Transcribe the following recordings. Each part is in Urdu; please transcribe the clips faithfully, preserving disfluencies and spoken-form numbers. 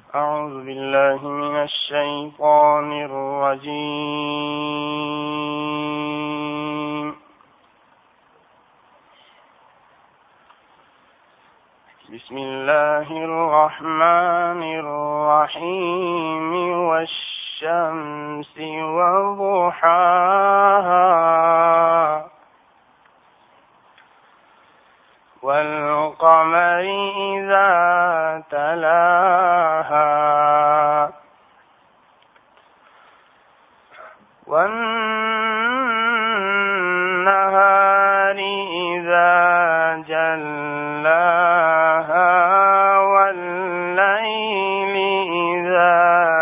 أعوذ بالله من الشيطان الرجيم. بسم الله الرحمن الرحيم. والشمس وضحاها والقمر إذا تلاها والنهار إذا جلاها والليل إذا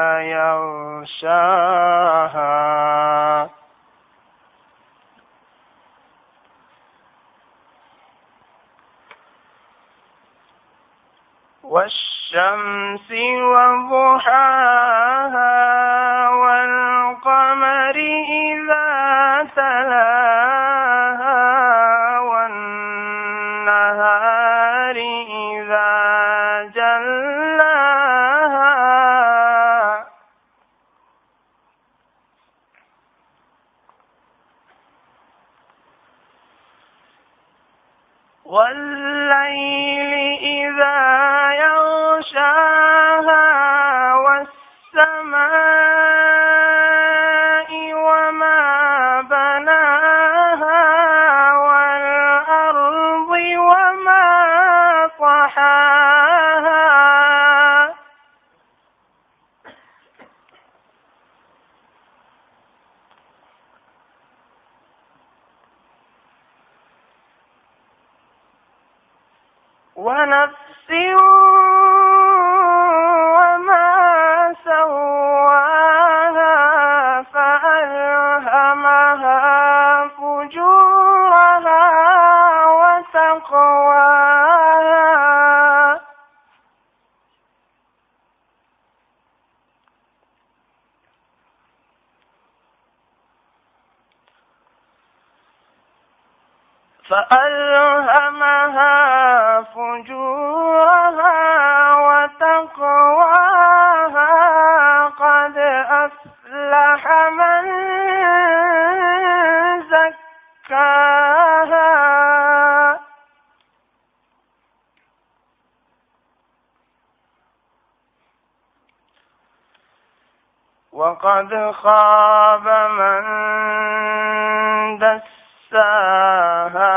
يغشاها والشمس وضحاها والقمر إذا تلاها والنهار إذا جلاها والليل إذا يغشاها والسماء وما بناها والأرض وما طحاها ونفس وما سواها فألهمها فجورها وتقواها فألهمها فجورها وتقواها قد أفلح من زكاها وقد خاب من دساها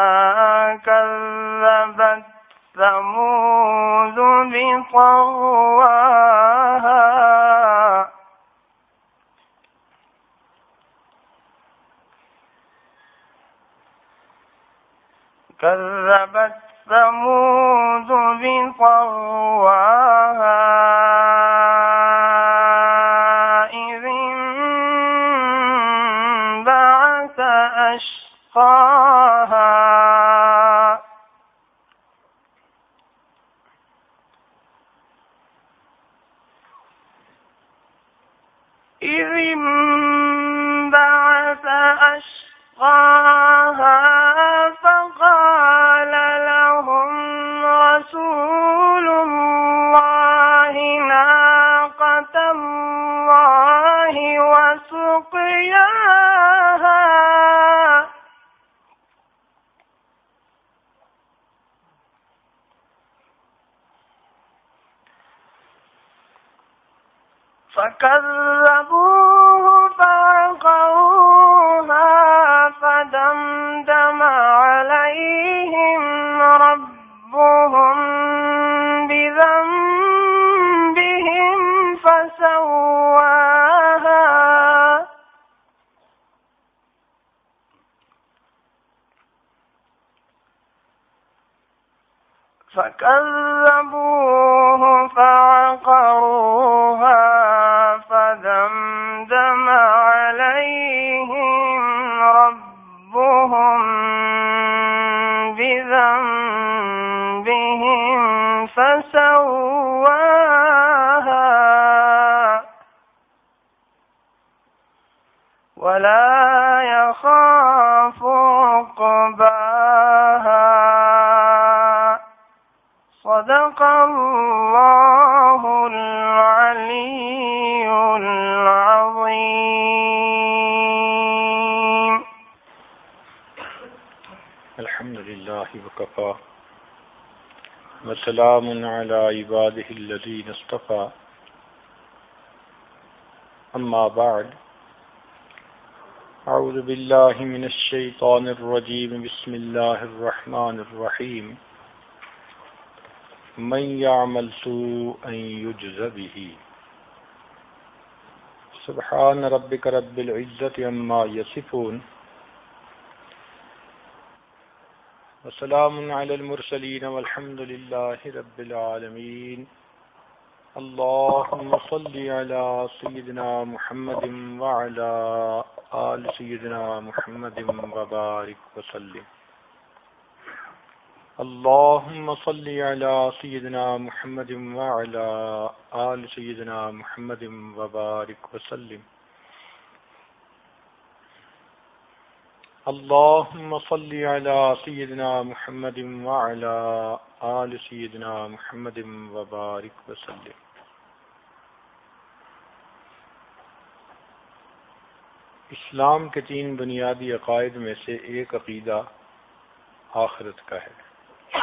كذبت ثمود بطغواها كذبت ثمود بطغواها إذ انبعث أشقاها إذ انبعث أشقاها فقال لهم رسول الله ناقة الله وسقياها فكذبوه فعقروها فدمدم عليهم ربهم بذنبهم فسواها فكذبوه فعقروها فدمدم عليهم ربهم بذنبهم فسواها ولا يخاف عقباها. صدق الله العظيم. الله وكفى وسلام على عباده الذين اصطفى أما بعد أعوذ بالله من الشيطان الرجيم بسم الله الرحمن الرحيم من يعمل سوءا يجز به سبحان ربك رب العزة عما يصفون وسلام على المرسلين والحمد لله رب العالمين اللهم صل على سيدنا محمد وعلى آل سيدنا محمد وبارك وسلم اللهم صل على سيدنا محمد وعلى آل سيدنا محمد وبارك وسلم اللهم صل على سيدنا محمد وعلى آل سيدنا محمد وبارك وسلم اسلام کے تین بنیادی عقائد میں سے ایک عقیدہ آخرت کا ہے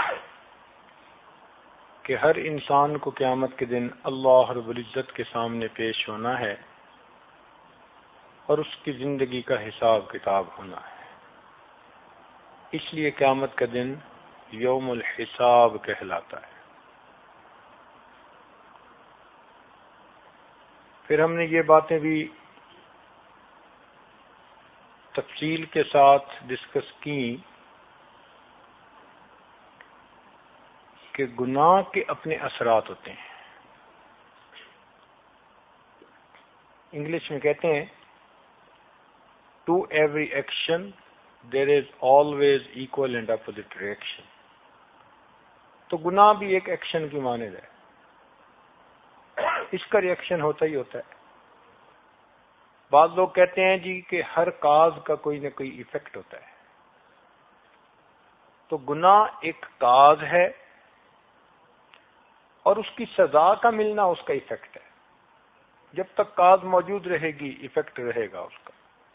کہ ہر انسان کو قیامت کے دن اللہ رب العزت کے سامنے پیش ہونا ہے اور اس کی زندگی کا حساب کتاب ہونا ہے. اس لیے قیامت کا دن یوم الحساب کہلاتا ہے. پھر ہم نے یہ باتیں بھی تفصیل کے ساتھ ڈسکس کی کہ گناہ کے اپنے اثرات ہوتے ہیں. انگلش میں کہتے ہیں to every action there is always equal and opposite reaction. تو گناہ بھی ایک ایکشن کی مانند ہے, اس کا ریئیکشن ہوتا ہی ہوتا ہے. بعض لوگ کہتے ہیں جی کہ ہر کاز کا کوئی نہ کوئی ایفیکٹ ہوتا ہے. تو گناہ ایک کاز ہے اور اس کی سزا کا ملنا اس کا ایفیکٹ ہے. جب تک کاز موجود رہے گی ایفیکٹ رہے گا اس کا.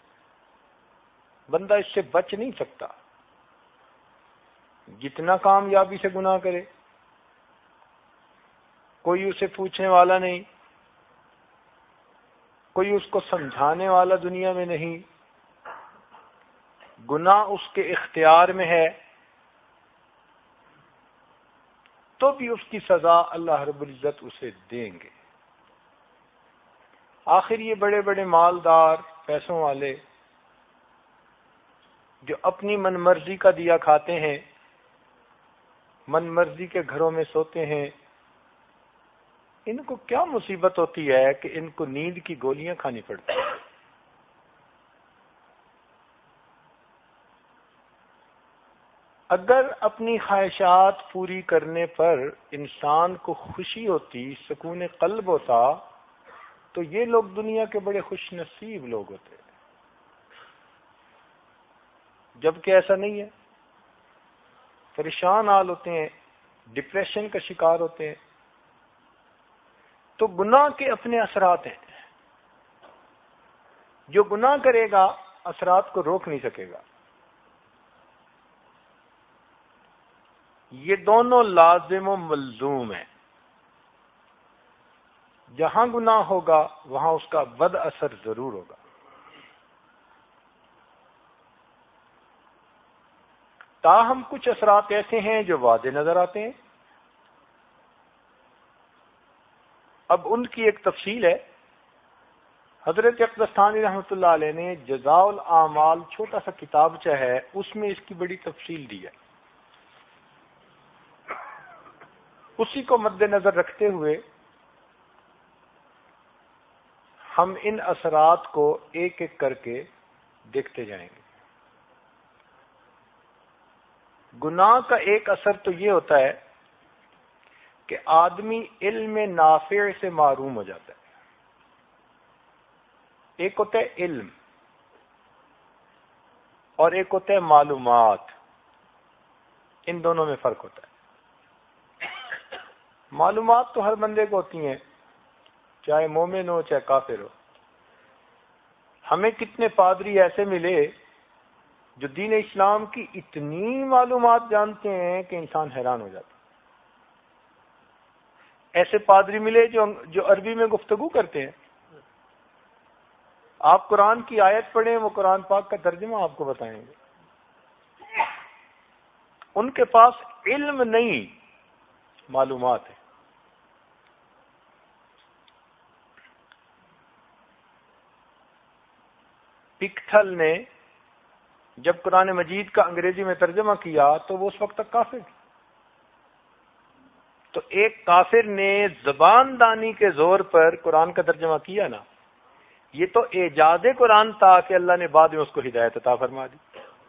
بندہ اس سے بچ نہیں سکتا, جتنا کامیابی سے گناہ کرے کوئی اسے پوچھنے والا نہیں, کوئی اس کو سمجھانے والا دنیا میں نہیں, گناہ اس کے اختیار میں ہے, تو بھی اس کی سزا اللہ رب العزت اسے دیں گے. آخر یہ بڑے بڑے مالدار پیسوں والے جو اپنی من مرضی کا دیا کھاتے ہیں, من مرضی کے گھروں میں سوتے ہیں, ان کو کیا مصیبت ہوتی ہے کہ ان کو نیند کی گولیاں کھانی پڑتی ہیں. اگر اپنی خواہشات پوری کرنے پر انسان کو خوشی ہوتی, سکون قلب ہوتا, تو یہ لوگ دنیا کے بڑے خوش نصیب لوگ ہوتے. جبکہ ایسا نہیں ہے, پریشان حال ہوتے ہیں, ڈپریشن کا شکار ہوتے ہیں. تو گناہ کے اپنے اثرات ہیں. جو گناہ کرے گا اثرات کو روک نہیں سکے گا. یہ دونوں لازم و ملزوم ہیں. جہاں گناہ ہوگا وہاں اس کا بد اثر ضرور ہوگا. تاہم کچھ اثرات ایسے ہیں جو واضح نظر آتے ہیں. اب ان کی ایک تفصیل ہے. حضرت اقدس ثانی رحمۃ اللہ علیہ نے جزاء الاعمال چھوٹا سا کتابچہ ہے, اس میں اس کی بڑی تفصیل دی ہے. اسی کو مد نظر رکھتے ہوئے ہم ان اثرات کو ایک ایک کر کے دیکھتے جائیں گے. گناہ کا ایک اثر تو یہ ہوتا ہے کہ آدمی علم نافع سے محروم ہو جاتا ہے. ایک ہوتا ہے علم اور ایک ہوتا ہے معلومات. ان دونوں میں فرق ہوتا ہے. معلومات تو ہر بندے کو ہوتی ہیں, چاہے مومن ہو چاہے کافر ہو. ہمیں کتنے پادری ایسے ملے جو دین اسلام کی اتنی معلومات جانتے ہیں کہ انسان حیران ہو جاتا. ایسے پادری ملے جو جو عربی میں گفتگو کرتے ہیں. آپ قرآن کی آیت پڑھیں وہ قرآن پاک کا ترجمہ آپ کو بتائیں گے. ان کے پاس علم نہیں، معلومات ہے. پکتھل نے جب قرآن مجید کا انگریزی میں ترجمہ کیا تو وہ اس وقت تک کافر تھے. تو ایک کافر نے زبان دانی کے زور پر قرآن کا ترجمہ کیا نا، یہ تو اعجاز قرآن تھا کہ اللہ نے بعد میں اس کو ہدایت عطا فرما دی.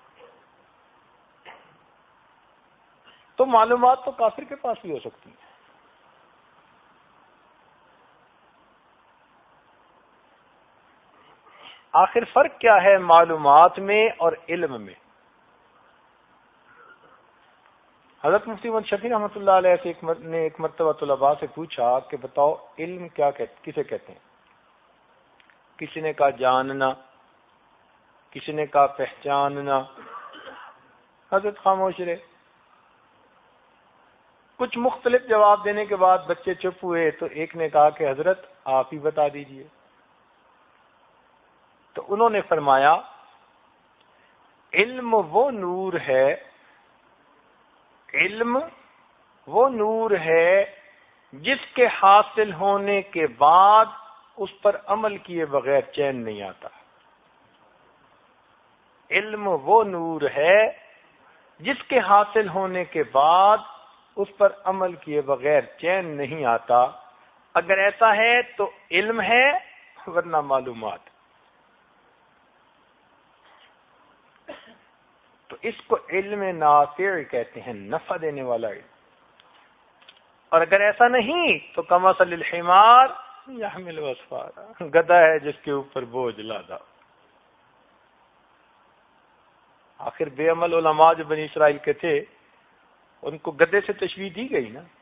تو معلومات تو کافر کے پاس بھی ہو سکتی ہیں. آخر فرق کیا ہے معلومات میں اور علم میں؟ حضرت مفتی محمد شفیع رحمۃ اللہ علیہ سے ایک نے ایک مرتبہ طلباء سے پوچھا کہ بتاؤ علم کیا کسے کہتے ہیں؟ کسی نے کہا جاننا، کسی نے کہا پہچاننا. حضرت خاموش رہے. کچھ مختلف جواب دینے کے بعد بچے چپ ہوئے تو ایک نے کہا کہ حضرت آپ ہی بتا دیجئے. تو انہوں نے فرمایا علم وہ نور ہے، علم وہ نور ہے جس کے حاصل ہونے کے بعد اس پر عمل کیے بغیر چین نہیں آتا. علم وہ نور ہے جس کے حاصل ہونے کے بعد اس پر عمل کیے بغیر چین نہیں آتا. اگر ایسا ہے تو علم ہے ورنہ معلومات. تو اس کو علم نافع کہتے ہیں، نفع دینے والا علم. اور اگر ایسا نہیں تو کمثل الحمار یحمل اسفارا، گدھا ہے جس کے اوپر بوجھ لادا. آخر بے عمل علماء جو بنی اسرائیل کے تھے ان کو گدھے سے تشبیہ دی گئی نا.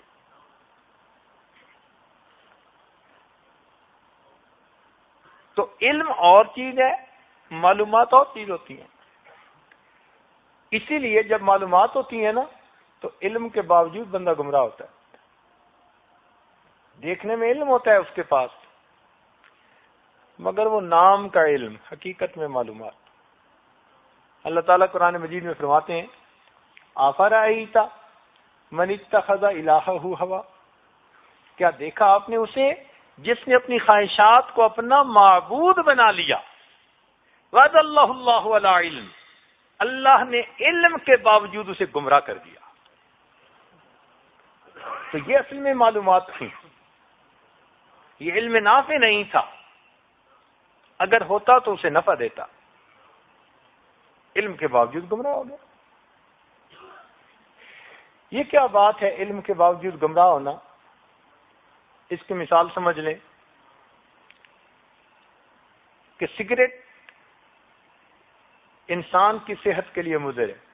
تو علم اور چیز ہے، معلومات اور چیز ہوتی ہیں. اسی لیے جب معلومات ہوتی ہیں نا تو علم کے باوجود بندہ گمراہ ہوتا ہے. دیکھنے میں علم ہوتا ہے اس کے پاس مگر وہ نام کا علم، حقیقت میں معلومات. اللہ تعالیٰ قرآن مجید میں فرماتے ہیں آفرأیت من اتخذ الہہ ہوا، کیا دیکھا آپ نے اسے جس نے اپنی خواہشات کو اپنا معبود بنا لیا. وعد اللہ اللہ علی علم، اللہ نے علم کے باوجود اسے گمراہ کر دیا. تو یہ اصل میں معلومات تھی، یہ علم نافع نہیں تھا. اگر ہوتا تو اسے نفع دیتا، علم کے باوجود گمراہ ہو گیا. یہ کیا بات ہے علم کے باوجود گمراہ ہونا؟ اس کی مثال سمجھ لیں کہ سگریٹ انسان کی صحت کے لیے مضر ہے.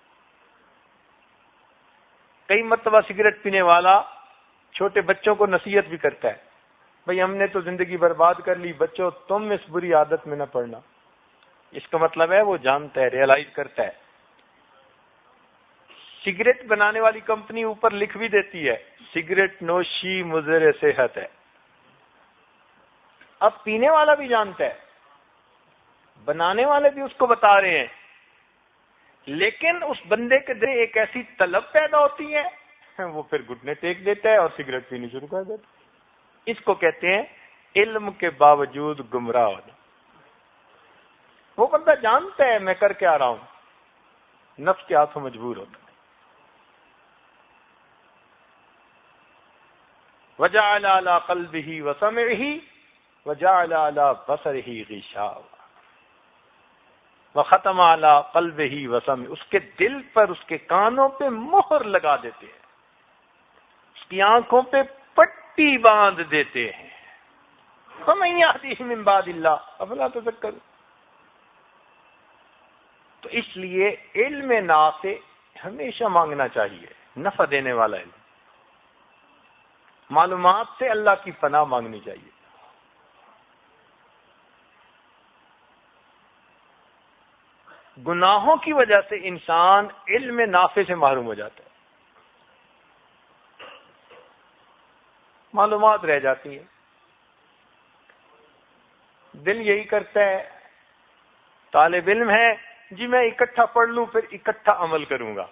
کئی مرتبہ سگریٹ پینے والا چھوٹے بچوں کو نصیحت بھی کرتا ہے، بھئی ہم نے تو زندگی برباد کر لی، بچوں تم اس بری عادت میں نہ پڑنا. اس کا مطلب ہے وہ جانتا ہے، ریئلائز کرتا ہے. سگریٹ بنانے والی کمپنی اوپر لکھ بھی دیتی ہے سگریٹ نوشی مضر صحت ہے. اب پینے والا بھی جانتا ہے، بنانے والے بھی اس کو بتا رہے ہیں، لیکن اس بندے کے دل ایک ایسی طلب پیدا ہوتی ہے وہ پھر گھٹنے ٹیک دیتا ہے اور سگریٹ پینی شروع کر دیتا ہے. اس کو کہتے ہیں علم کے باوجود گمراہ ہونا. وہ بندہ جانتا ہے میں کر کے آ رہا ہوں، نفس کے ہاتھوں مجبور ہوتا ہے. وجعل علی قلبہ وسمعہ وجعل علی بصرہ غشاوہ وختم علی قلبہ وسمعہ، اس کے دل پر اس کے کانوں پہ مہر لگا دیتے ہیں، اس کی آنکھوں پہ پٹی باندھ دیتے ہیں. فمن یہدیہ من بعد اللہ افلا تذکرون. تو اس لیے علم نافع ہمیشہ مانگنا چاہیے، نفع دینے والا علم. معلومات سے اللہ کی پناہ مانگنی چاہیے. گناہوں کی وجہ سے انسان علم نافع سے محروم ہو جاتا ہے، معلومات رہ جاتی ہیں، دل یہی کرتا ہے، طالب علم ہے جی میں اکٹھا پڑھ لوں پھر اکٹھا عمل کروں گا،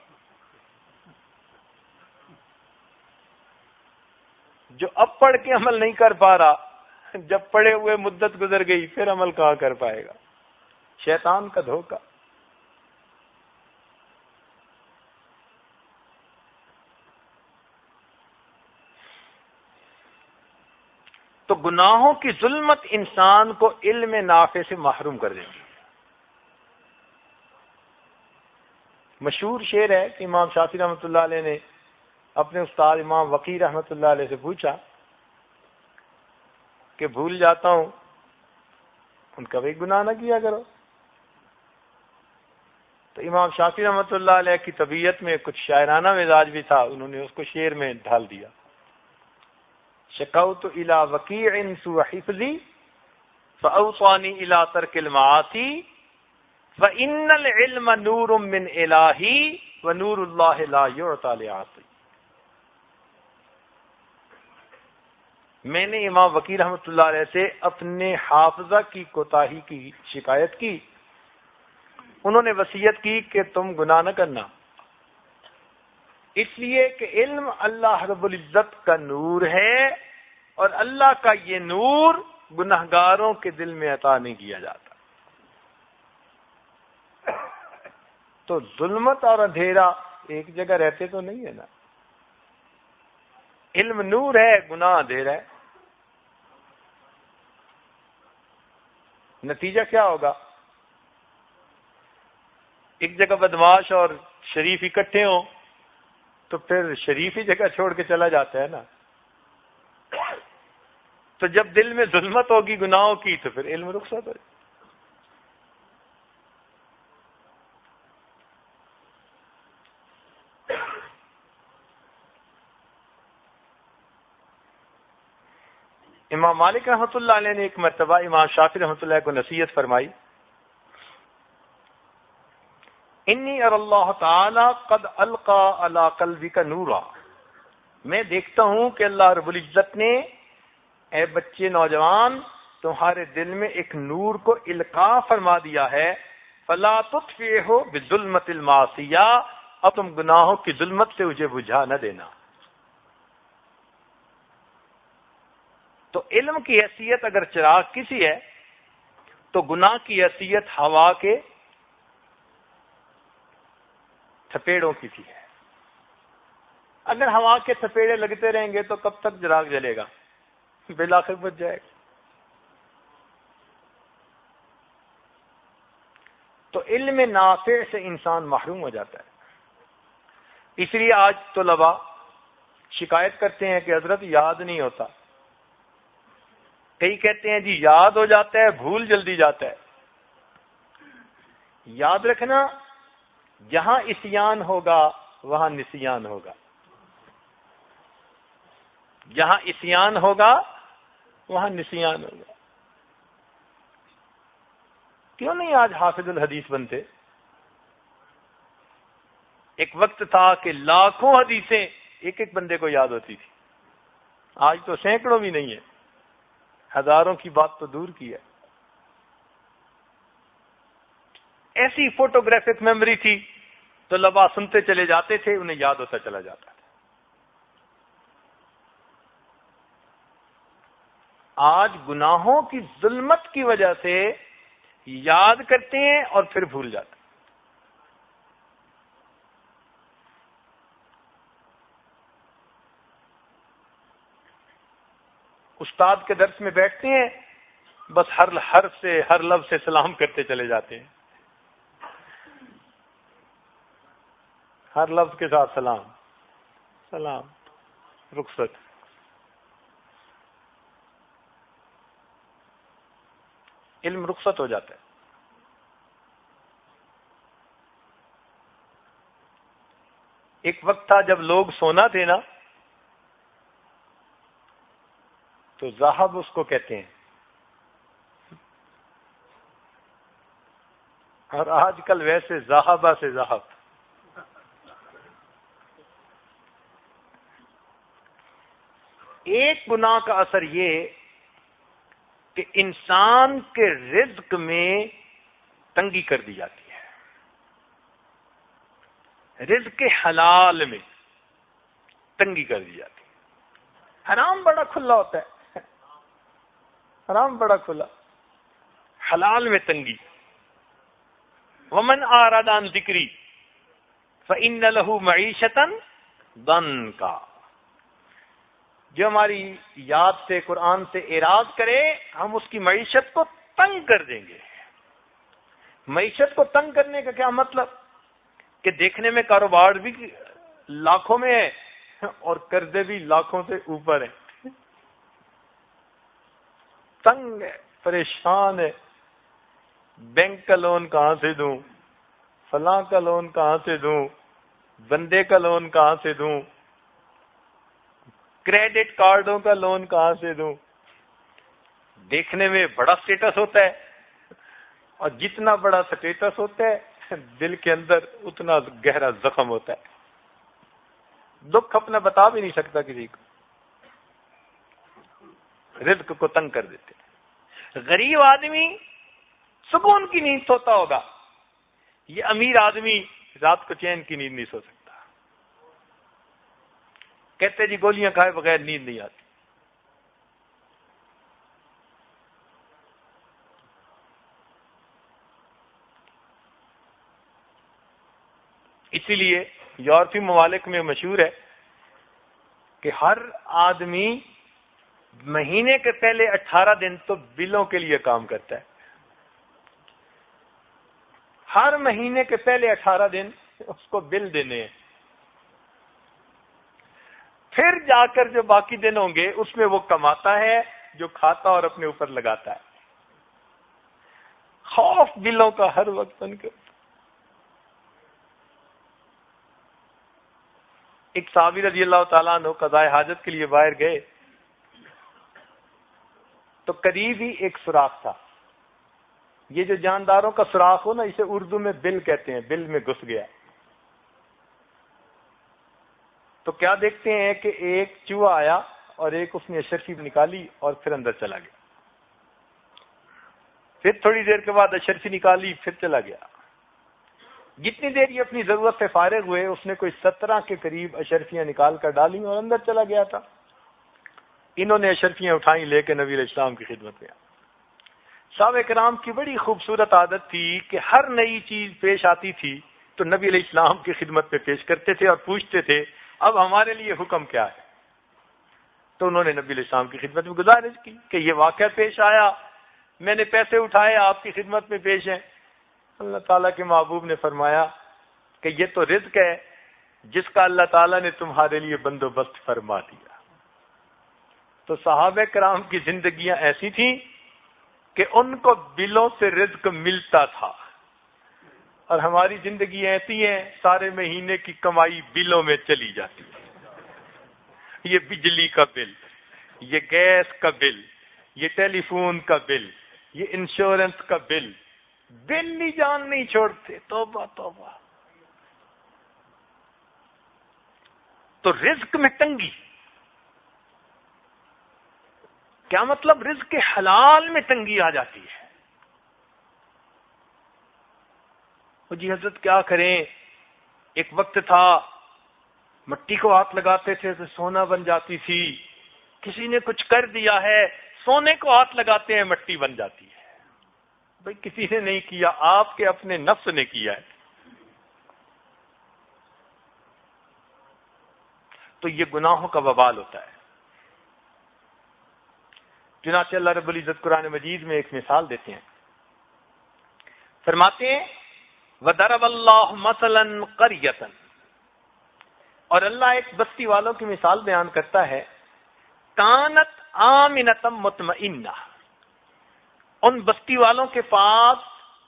جو اب پڑھ کے عمل نہیں کر پا رہا، جب پڑھے ہوئے مدت گزر گئی پھر عمل کہاں کر پائے گا؟ شیطان کا دھوکہ۔ تو گناہوں کی ظلمت انسان کو علم نافع سے محروم کر دیتی ہے۔ مشہور شعر ہے کہ امام شافعی رحمۃ اللہ علیہ نے اپنے استاد امام وقی رحمۃ اللہ علیہ سے پوچھا کہ بھول جاتا ہوں، ان کا بھی گناہ نہ کیا کرو۔ تو امام شافعی رحمۃ اللہ علیہ کی طبیعت میں کچھ شاعرانہ مزاج بھی تھا، انہوں نے اس کو شعر میں ڈھال دیا، شکوت الی وکیع سوء حفظی فاوصانی الی ترک المعاصی فان العلم نور من الہی ونور اللہ لا یعطی لعاصی۔ میں نے امام وکیع رحمۃ اللہ علیہ سے اپنے حافظہ کی کوتاہی کی شکایت کی، انہوں نے وصیت کی کہ تم گناہ نہ کرنا، اس لیے کہ علم اللہ رب العزت کا نور ہے اور اللہ کا یہ نور گناہگاروں کے دل میں عطا نہیں کیا جاتا۔ تو ظلمت اور اندھیرا ایک جگہ رہتے تو نہیں ہے نا، علم نور ہے، گناہ اندھیرا ہے۔ نتیجہ کیا ہوگا؟ ایک جگہ بدماش اور شریف اکٹھے ہوں تو پھر شریف ہی جگہ چھوڑ کے چلا جاتا ہے نا۔ تو جب دل میں ظلمت ہوگی گناہوں کی تو پھر علم رخصت ہو جائے۔ امام مالک رحمۃ اللہ علیہ نے ایک مرتبہ امام شافعی رحمۃ اللہ کو نصیحت فرمائی، انی ار اللہ تعالی قد القى علی قلبک نورا، میں دیکھتا ہوں کہ اللہ رب العزت نے اے بچے نوجوان تمہارے دل میں ایک نور کو القاء فرما دیا ہے، فلا تطفئہ بظلمۃ المعصیہ، اب تم گناہوں کی ظلمت سے اسے بجھا نہ دینا۔ تو علم کی حیثیت اگر چراغ کسی ہے تو گناہ کی حیثیت ہوا کے تھپیڑوں کی سی ہے۔ اگر ہوا کے تھپیڑے لگتے رہیں گے تو کب تک چراغ جلے گا؟ بالآخر بچ جائے گا۔ تو علم نافع سے انسان محروم ہو جاتا ہے۔ اس لیے آج طلباء شکایت کرتے ہیں کہ حضرت یاد نہیں ہوتا، کئی کہتے ہیں جی یاد ہو جاتا ہے، بھول جلدی جاتا ہے۔ یاد رکھنا، جہاں عصیان ہوگا وہاں نسیان ہوگا، جہاں عصیان ہوگا وہاں نسیان ہوگا۔ کیوں نہیں آج حافظ الحدیث بنتے؟ ایک وقت تھا کہ لاکھوں حدیثیں ایک ایک بندے کو یاد ہوتی تھی، آج تو سینکڑوں بھی نہیں ہے، ہزاروں کی بات تو دور کی ہے۔ ایسی فوٹوگرافک میموری تھی تو طلباء سنتے چلے جاتے تھے، انہیں یاد ہوتا چلا جاتا تھا۔ آج گناہوں کی ظلمت کی وجہ سے یاد کرتے ہیں اور پھر بھول جاتے ہیں۔ استاد کے درس میں بیٹھتے ہیں، بس ہر حرف سے ہر لفظ سے سلام کرتے چلے جاتے ہیں، ہر لفظ کے ساتھ سلام سلام رخصت۔ علم رخصت ہو جاتا ہے۔ ایک وقت تھا جب لوگ سونا تھے نا تو ذہب اس کو کہتے ہیں، اور آج کل ویسے ذہابہ سے ذہب. ایک گناہ کا اثر یہ کہ انسان کے رزق میں تنگی کر دی جاتی ہے. رزق حلال میں تنگی کر دی جاتی ہے. حرام بڑا کھلا ہوتا ہے، حرام بڑا کھلا، حلال میں تنگی. ومن اعرض عن ذکری فإن له معیشة ضنکا. جو ہماری یاد سے، قرآن سے اعراض کرے ہم اس کی معیشت کو تنگ کر دیں گے. معیشت کو تنگ کرنے کا کیا مطلب؟ کہ دیکھنے میں کاروبار بھی لاکھوں میں ہے اور قرضے بھی لاکھوں سے اوپر ہیں. تنگ ہے، پریشان ہے، بینک کا لون کہاں سے دوں، فلاں کا لون کہاں سے دوں، بندے کا لون کہاں سے دوں، کریڈٹ کارڈوں کا لون کہاں سے دوں. دیکھنے میں بڑا سٹیٹس ہوتا ہے، اور جتنا بڑا سٹیٹس ہوتا ہے دل کے اندر اتنا گہرا زخم ہوتا ہے. دکھ اپنا بتا بھی نہیں سکتا کسی کو. رزق کو تنگ کر دیتے. غریب آدمی سکون کی نیند سوتا ہوگا، یہ امیر آدمی رات کو چین کی نیند نہیں سو سکتا. کہتے جی گولیاں کھائے بغیر نیند نہیں آتی. اسی لیے یورپی ممالک میں مشہور ہے کہ ہر آدمی مہینے کے پہلے اٹھارہ دن تو بلوں کے لیے کام کرتا ہے. ہر مہینے کے پہلے اٹھارہ دن اس کو بل دینے ہیں. پھر جا کر جو باقی دن ہوں گے اس میں وہ کماتا ہے، جو کھاتا اور اپنے اوپر لگاتا ہے. خوف بلوں کا ہر وقت ان کے. ایک صحابی رضی اللہ تعالیٰ عنہ قضائے حاجت کے لیے باہر گئے تو قریب ہی ایک سوراخ تھا. یہ جو جانداروں کا سوراخ ہو نا، اسے اردو میں بل کہتے ہیں. بل میں گھس گیا تو کیا دیکھتے ہیں کہ ایک چوہا آیا اور ایک اس نے اشرفی نکالی اور پھر اندر چلا گیا. پھر تھوڑی دیر کے بعد اشرفی نکالی، پھر چلا گیا. جتنی دیر یہ اپنی ضرورت سے فارغ ہوئے اس نے کوئی سترہ کے قریب اشرفیاں نکال کر ڈالی اور اندر چلا گیا تھا. انہوں نے اشرفیاں اٹھائیں لے کے نبی علیہ السلام کی خدمت میں. صحابہ کرام کی بڑی خوبصورت عادت تھی کہ ہر نئی چیز پیش آتی تھی تو نبی علیہ السلام کی خدمت میں پیش کرتے تھے اور پوچھتے تھے اب ہمارے لیے حکم کیا ہے. تو انہوں نے نبی علیہ السلام کی خدمت میں گزارش کی کہ یہ واقعہ پیش آیا، میں نے پیسے اٹھائے، آپ کی خدمت میں پیش ہیں. اللہ تعالیٰ کے محبوب نے فرمایا کہ یہ تو رزق ہے جس کا اللہ تعالیٰ نے تمہارے لیے بندوبست فرما دیا. تو صحابہ کرام کی زندگیاں ایسی تھیں کہ ان کو بلوں سے رزق ملتا تھا، اور ہماری زندگی ایسی ہیں سارے مہینے کی کمائی بلوں میں چلی جاتی ہے. یہ بجلی کا بل، یہ گیس کا بل، یہ ٹیلی فون کا بل، یہ انشورنس کا بل، بل ہی جان نہیں چھوڑتے. توبہ توبہ. تو رزق میں تنگی کیا مطلب؟ رزق کے حلال میں تنگی آ جاتی ہے. جی حضرت کیا کریں، ایک وقت تھا مٹی کو ہاتھ لگاتے تھے تو سونا بن جاتی تھی. کسی نے کچھ کر دیا ہے، سونے کو ہاتھ لگاتے ہیں مٹی بن جاتی ہے. بھئی کسی نے نہیں کیا، آپ کے اپنے نفس نے کیا ہے. تو یہ گناہوں کا وبال ہوتا ہے. چنانچہ اللہ رب العزت قرآن مجید میں ایک مثال دیتے ہیں، فرماتے ہیں وَضَرَبَ اللَّهُ مَثَلًا قَرْيَةً، اور اللہ ایک بستی والوں کی مثال بیان کرتا ہے. کانت آمنۃ مطمئنہ، ان بستی والوں کے پاس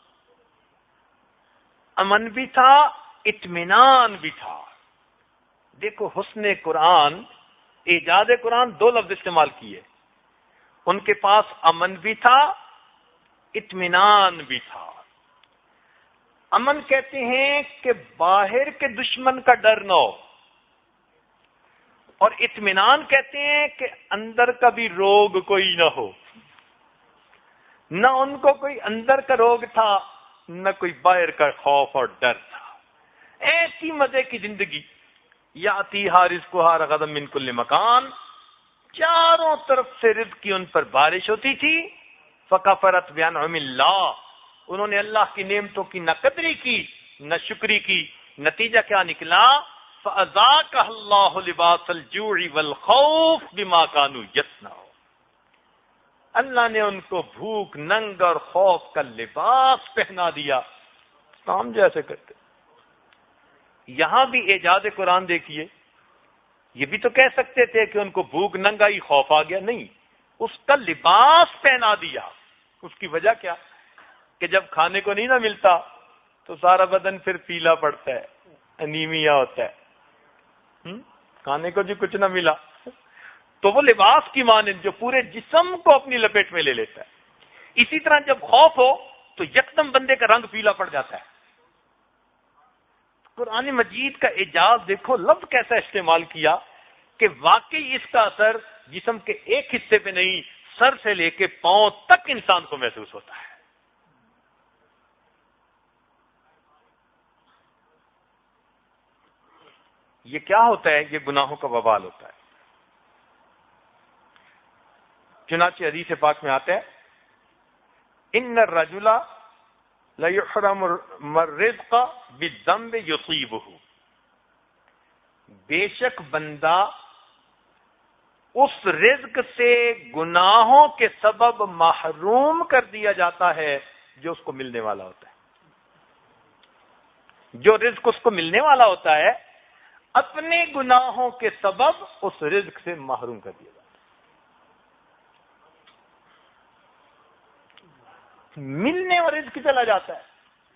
امن بھی تھا، اطمینان بھی تھا. دیکھو حسن قرآن، ایجاد قرآن دو لفظ استعمال کیے. ان کے پاس امن بھی تھا، اطمینان بھی تھا. امن کہتے ہیں کہ باہر کے دشمن کا ڈر نہ ہو، اور اطمینان کہتے ہیں کہ اندر کا بھی روگ کوئی نہ ہو. نہ ان کو کوئی اندر کا روگ تھا، نہ کوئی باہر کا خوف اور ڈر تھا. ایسی مزے کی زندگی. یاتیھا رزقھا رغدا من کل مکان، چاروں طرف سے رزق کی ان پر بارش ہوتی تھی. فکفرت بانعم اللہ، انہوں نے اللہ کی نعمتوں کی نہ قدری کی نہ شکری کی. نتیجہ کیا نکلا؟ فَأَذَاقَهَا اللَّهُ لِبَاسَ الْجُوعِ وَالْخَوْفِ بِمَا كَانُوا يَصْنَعُونَ، اللہ نے ان کو بھوک، ننگ اور خوف کا لباس پہنا دیا، کام جیسے کرتے. یہاں بھی ایجاد قرآن دیکھیے. یہ بھی تو کہہ سکتے تھے کہ ان کو بھوک، ننگائی، خوف آ گیا. نہیں، اس کا لباس پہنا دیا. اس کی وجہ کیا؟ کہ جب کھانے کو نہیں نہ ملتا تو سارا بدن پھر پیلا پڑتا ہے، انیمیا ہوتا ہے. کھانے کو جو کچھ نہ ملا تو وہ لباس کی مانند جو پورے جسم کو اپنی لپیٹ میں لے لیتا ہے. اسی طرح جب خوف ہو تو یکدم بندے کا رنگ پیلا پڑ جاتا ہے. قرآن مجید کا اعجاز دیکھو، لفظ کیسا استعمال کیا کہ واقعی اس کا اثر جسم کے ایک حصے پہ نہیں، سر سے لے کے پاؤں تک انسان کو محسوس ہوتا ہے. یہ کیا ہوتا ہے؟ یہ گناہوں کا وبال ہوتا ہے. چنانچہ حدیث پاک میں آتا ہے، ان الرجل لیحرم الرزق بالذنب یصیبہ، بے شک بندہ اس رزق سے گناہوں کے سبب محروم کر دیا جاتا ہے جو اس کو ملنے والا ہوتا ہے. جو رزق اس کو ملنے والا ہوتا ہے اپنے گناہوں کے سبب اس رزق سے محروم کر دیا جاتا ہے، ملنے اور رزق چلا جاتا ہے.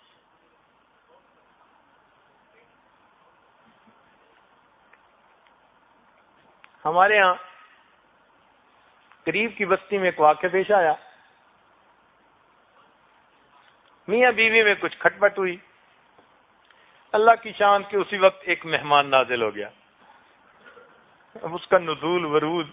ہمارے ہاں قریب کی بستی میں ایک واقعہ پیش آیا. میاں بیوی میں کچھ کھٹپٹ ہوئی. اللہ کی شان کے اسی وقت ایک مہمان نازل ہو گیا. اب اس کا نزول ورود،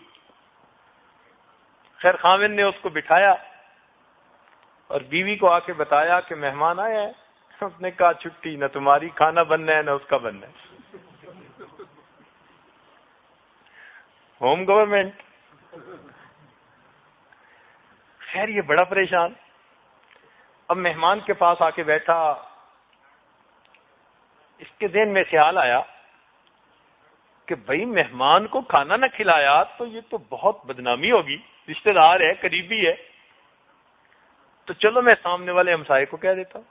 خیر خاوند نے اس کو بٹھایا اور بیوی کو آ کے بتایا کہ مہمان آیا ہے. اس نے کہا چھٹی، نہ تمہاری کھانا بننا ہے نہ اس کا بننا ہے. Home government. خیر یہ بڑا پریشان. اب مہمان کے پاس آ کے بیٹھا، اس کے ذہن میں خیال آیا کہ بھائی مہمان کو کھانا نہ کھلایا تو یہ تو بہت بدنامی ہوگی، رشتہ دار ہے، قریبی ہے، تو چلو میں سامنے والے ہمسائے کو کہہ دیتا ہوں.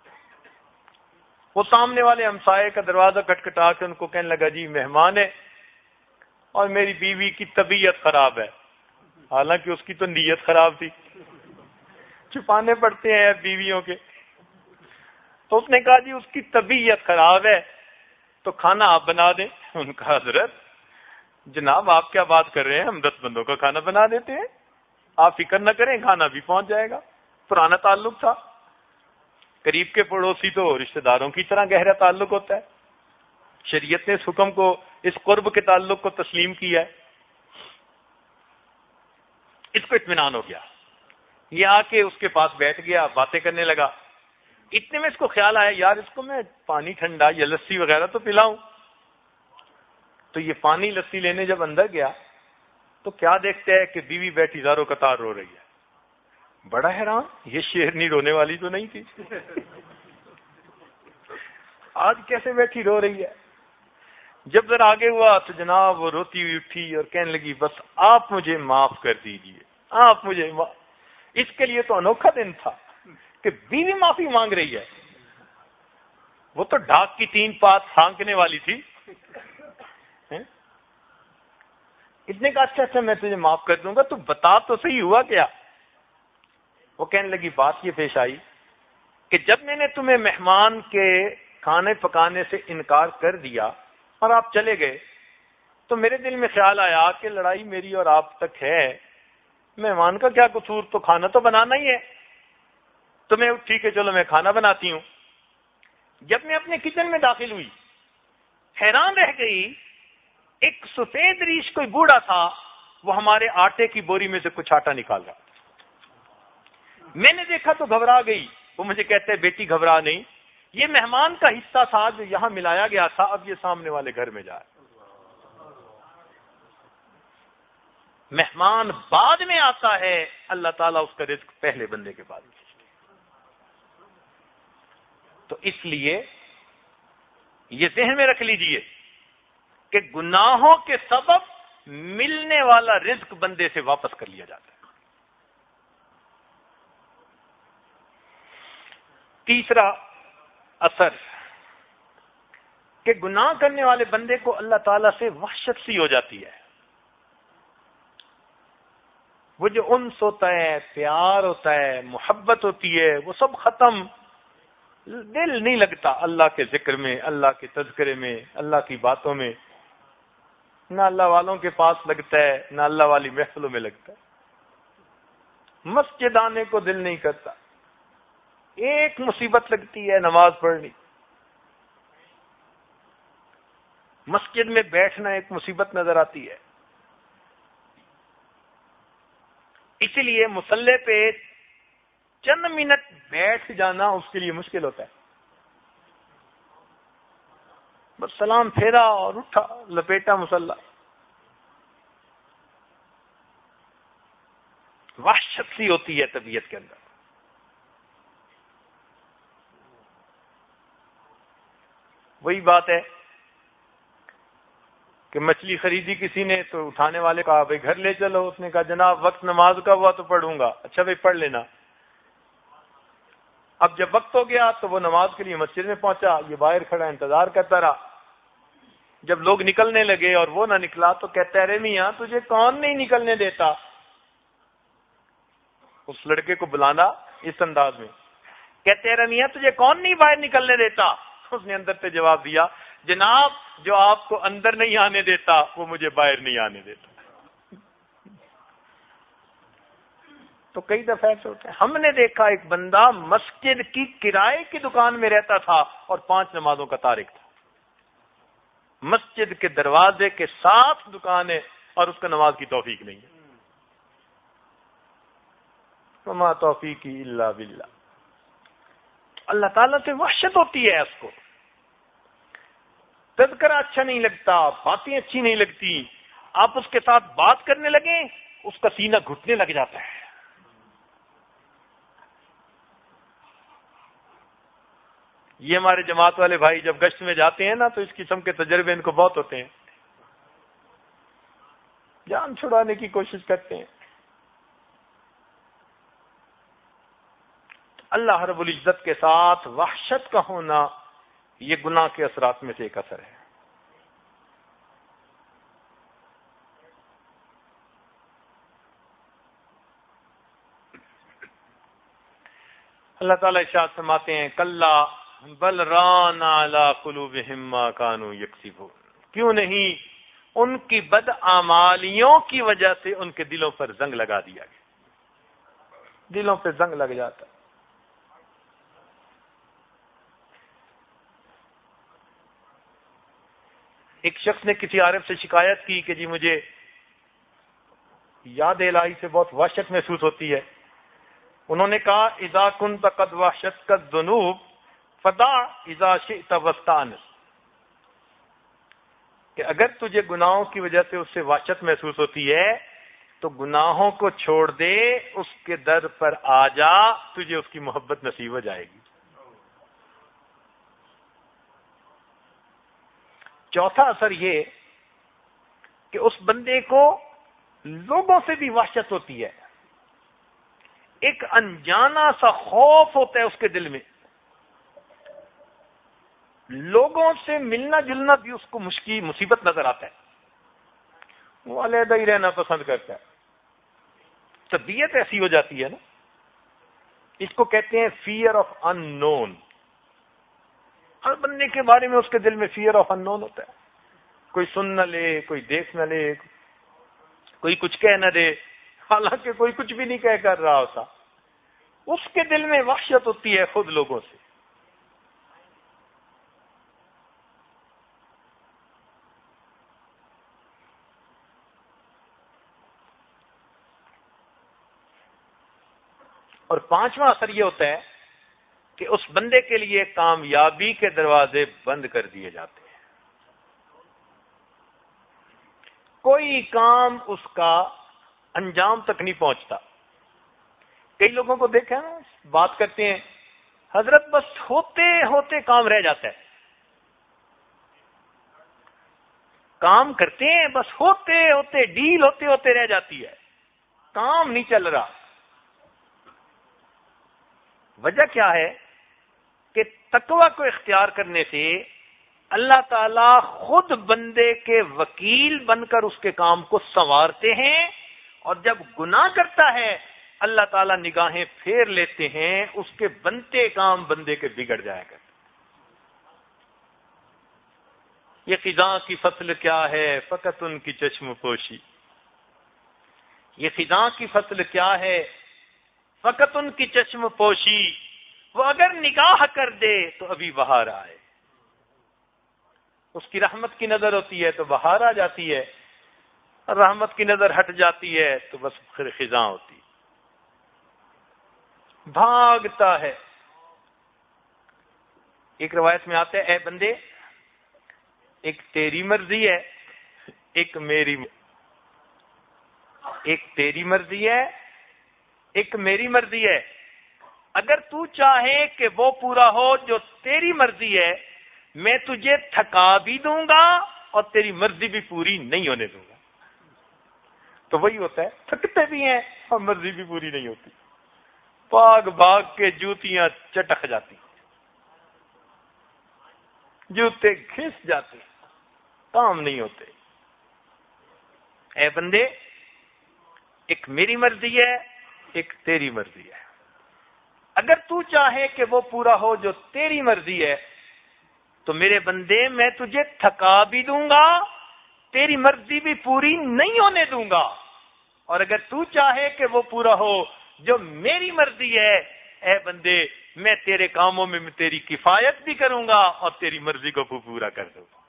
وہ سامنے والے ہمسائے کا دروازہ کھٹکھٹا کے ان کو کہنے لگا جی مہمان ہے اور میری بیوی کی طبیعت خراب ہے. حالانکہ اس کی تو نیت خراب تھی. چھپانے پڑتے ہیں بیویوں کے. تو اس نے کہا جی اس کی طبیعت خراب ہے تو کھانا آپ بنا دیں. ان کا حضرت جناب آپ کیا بات کر رہے ہیں، ہم دس بندوں کا کھانا بنا دیتے ہیں، آپ فکر نہ کریں، کھانا بھی پہنچ جائے گا. پرانا تعلق تھا. قریب کے پڑوسی تو رشتہ داروں کی طرح گہرا تعلق ہوتا ہے. شریعت نے اس حکم کو، اس قرب کے تعلق کو تسلیم کیا ہے. اس کو اطمینان ہو گیا. یہ آ کے اس کے پاس بیٹھ گیا، باتیں کرنے لگا. اتنے میں اس کو خیال آیا یار اس کو میں پانی ٹھنڈا یا لسی وغیرہ تو پلاؤں. تو یہ پانی لسی لینے جب اندر گیا تو کیا دیکھتے ہے کہ بیوی بیٹھی زاروں قطار رو رہی ہے. بڑا حیران، یہ شیرنی رونے والی تو نہیں تھی، آج کیسے بیٹھی رو رہی ہے. جب ذرا آگے ہوا تو جناب وہ روتی ہوئی اٹھی اور کہنے لگی بس آپ مجھے معاف کر دیجئے، آپ مجھے معاف. اس کے لیے تو انوکھا دن تھا کہ بیوی معافی مانگ رہی ہے. وہ تو ڈھاک کی تین پات پھانکنے والی تھی. اتنے کا اچھا اچھا میں تجھے معاف کر دوں گا، تو بتا تو صحیح ہوا کیا. وہ کہنے لگی بات یہ پیش آئی کہ جب میں نے تمہیں مہمان کے کھانے پکانے سے انکار کر دیا اور آپ چلے گئے تو میرے دل میں خیال آیا کہ لڑائی میری اور آپ تک ہے، مہمان کا کیا قصور، تو کھانا تو بنانا ہی ہے. تو میں ٹھیک ہے چلو میں کھانا بناتی ہوں. جب میں اپنے کچن میں داخل ہوئی حیران رہ گئی، ایک سفید ریش کوئی بوڑھا تھا، وہ ہمارے آٹے کی بوری میں سے کچھ آٹا نکال رہا. میں نے دیکھا تو گھبرا گئی. وہ مجھے کہتے ہیں بیٹی گھبرا نہیں، یہ مہمان کا حصہ تھا جو یہاں ملایا گیا تھا، اب یہ سامنے والے گھر میں جائے. مہمان بعد میں آتا ہے، اللہ تعالیٰ اس کا رزق پہلے بندے کے بعد بھیجتے. تو اس لیے یہ ذہن میں رکھ لیجئے کہ گناہوں کے سبب ملنے والا رزق بندے سے واپس کر لیا جاتا ہے. تیسرا اثر کہ گناہ کرنے والے بندے کو اللہ تعالیٰ سے وحشت سی ہو جاتی ہے. وہ جو انس ہوتا ہے، پیار ہوتا ہے، محبت ہوتی ہے، وہ سب ختم. دل نہیں لگتا اللہ کے ذکر میں، اللہ کے تذکرے میں، اللہ کی باتوں میں. نہ اللہ والوں کے پاس لگتا ہے، نہ اللہ والی محفلوں میں لگتا ہے. مسجد آنے کو دل نہیں کرتا. ایک مصیبت لگتی ہے نماز پڑھنی. مسجد میں بیٹھنا ایک مصیبت نظر آتی ہے. اسی لیے مصلی پہ چند منٹ بیٹھ جانا اس کے لیے مشکل ہوتا ہے. بس سلام پھیرا اور اٹھا، لپیٹا مصلی. وحشت سی ہوتی ہے طبیعت کے اندر. وہی بات ہے کہ مچھلی خریدی کسی نے تو اٹھانے والے کہا بھائی گھر لے چلو. اس نے کہا جناب وقت نماز کا ہوا تو پڑھوں گا. اچھا بھائی پڑھ لینا. اب جب وقت ہو گیا تو وہ نماز کے لیے مسجد میں پہنچا، یہ باہر کھڑا انتظار کرتا رہا. جب لوگ نکلنے لگے اور وہ نہ نکلا تو کہتا ہے ارے میاں تجھے کون نہیں نکلنے دیتا. اس لڑکے کو بلانا اس انداز میں، کہتے ہیں ارے میاں تجھے کون نہیں باہر نکلنے دیتا. اس نے اندر سے جواب دیا جناب جو آپ کو اندر نہیں آنے دیتا وہ مجھے باہر نہیں آنے دیتا. تو کئی دفعہ ایسے ہوتے ہیں. ہم نے دیکھا ایک بندہ مسجد کی کرائے کی دکان میں رہتا تھا اور پانچ نمازوں کا تارک تھا. مسجد کے دروازے کے ساتھ دکان ہے اور اس کا نماز کی توفیق نہیں ہے. وما توفیقی الا باللہ. اللہ تعالیٰ سے وحشت ہوتی ہے اس کو. تذکرہ اچھا نہیں لگتا، باتیں اچھی نہیں لگتی. آپ اس کے ساتھ بات کرنے لگیں اس کا سینہ گھٹنے لگ جاتا ہے. یہ ہمارے جماعت والے بھائی جب گشت میں جاتے ہیں نا تو اس قسم کے تجربے ان کو بہت ہوتے ہیں. جان چھڑانے کی کوشش کرتے ہیں. اللہ رب العزت کے ساتھ وحشت کا ہونا یہ گناہ کے اثرات میں سے ایک اثر ہے. اللہ تعالیٰ ارشاد فرماتے ہیں کلا بل ران علی قلوبہم ما کانوا یکسبون. کیوں نہیں ان کی بد اعمالیوں کی وجہ سے ان کے دلوں پر زنگ لگا دیا گیا. دلوں پہ زنگ لگ جاتا. ایک شخص نے کسی عارف سے شکایت کی کہ جی مجھے یاد الہی سے بہت وحشت محسوس ہوتی ہے. انہوں نے کہا اذا کنت قد وحشتک الذنوب فدع اذا شئت واستانس. کہ اگر تجھے گناہوں کی وجہ سے اس سے وحشت محسوس ہوتی ہے تو گناہوں کو چھوڑ دے، اس کے در پر آ جا، تجھے اس کی محبت نصیب ہو جائے گی. چوتھا اثر یہ کہ اس بندے کو لوگوں سے بھی وحشت ہوتی ہے. ایک انجانا سا خوف ہوتا ہے اس کے دل میں. لوگوں سے ملنا جلنا بھی اس کو مشکل مصیبت نظر آتا ہے. وہ علیحدہ ہی رہنا پسند کرتا ہے. طبیعت ایسی ہو جاتی ہے نا. اس کو کہتے ہیں فیئر آف ان نون. ہر بندے کے بارے میں اس کے دل میں فیئر آف ان نون ہوتا ہے. کوئی سن نہ لے، کوئی دیکھ نہ لے، کوئی کچھ کہہ نہ دے، حالانکہ کوئی کچھ بھی نہیں کہہ کر رہا ہوتا. اس کے دل میں وحشت ہوتی ہے خود لوگوں سے. اور پانچواں اثر یہ ہوتا ہے کہ اس بندے کے لیے کامیابی کے دروازے بند کر دیے جاتے ہیں. کوئی کام اس کا انجام تک نہیں پہنچتا. کئی لوگوں کو دیکھا نا، بات کرتے ہیں حضرت بس ہوتے ہوتے کام رہ جاتا ہے. کام کرتے ہیں بس ہوتے ہوتے ڈیل ہوتے ہوتے رہ جاتی ہے، کام نہیں چل رہا. وجہ کیا ہے کہ تقوی کو اختیار کرنے سے اللہ تعالی خود بندے کے وکیل بن کر اس کے کام کو سنوارتے ہیں، اور جب گناہ کرتا ہے اللہ تعالیٰ نگاہیں پھیر لیتے ہیں، اس کے بنتے کام بندے کے بگڑ جایا کرتے. یہ خزاں کی فصل کیا ہے فقط ان کی چشم پوشی، یہ خزاں کی فصل کیا ہے فقط ان کی چشم پوشی، وہ اگر نگاہ کر دے تو ابھی بہار آئے. اس کی رحمت کی نظر ہوتی ہے تو بہار آ جاتی ہے، اور رحمت کی نظر ہٹ جاتی ہے تو بس پھر خزاں ہوتی. بھاگتا ہے. ایک روایت میں آتا ہے اے بندے، ایک تیری مرضی ہے ایک میری، ایک تیری مرضی ہے ایک میری مرضی ہے. اگر تو چاہے کہ وہ پورا ہو جو تیری مرضی ہے، میں تجھے تھکا بھی دوں گا اور تیری مرضی بھی پوری نہیں ہونے دوں گا. تو وہی ہوتا ہے، تھکتے بھی ہیں اور مرضی بھی پوری نہیں ہوتی. بھاگ بھاگ کے جوتیاں چٹک جاتی، جوتے گھس جاتے، کام نہیں ہوتے. اے بندے، ایک میری مرضی ہے ایک تیری مرضی ہے. اگر تو چاہے کہ وہ پورا ہو جو تیری مرضی ہے تو میرے بندے میں تجھے تھکا بھی دوں گا، تیری مرضی بھی پوری نہیں ہونے دوں گا. اور اگر تو چاہے کہ وہ پورا ہو جو میری مرضی ہے، اے بندے میں تیرے کاموں میں تیری کفایت بھی کروں گا اور تیری مرضی کو پورا کر دوں گا.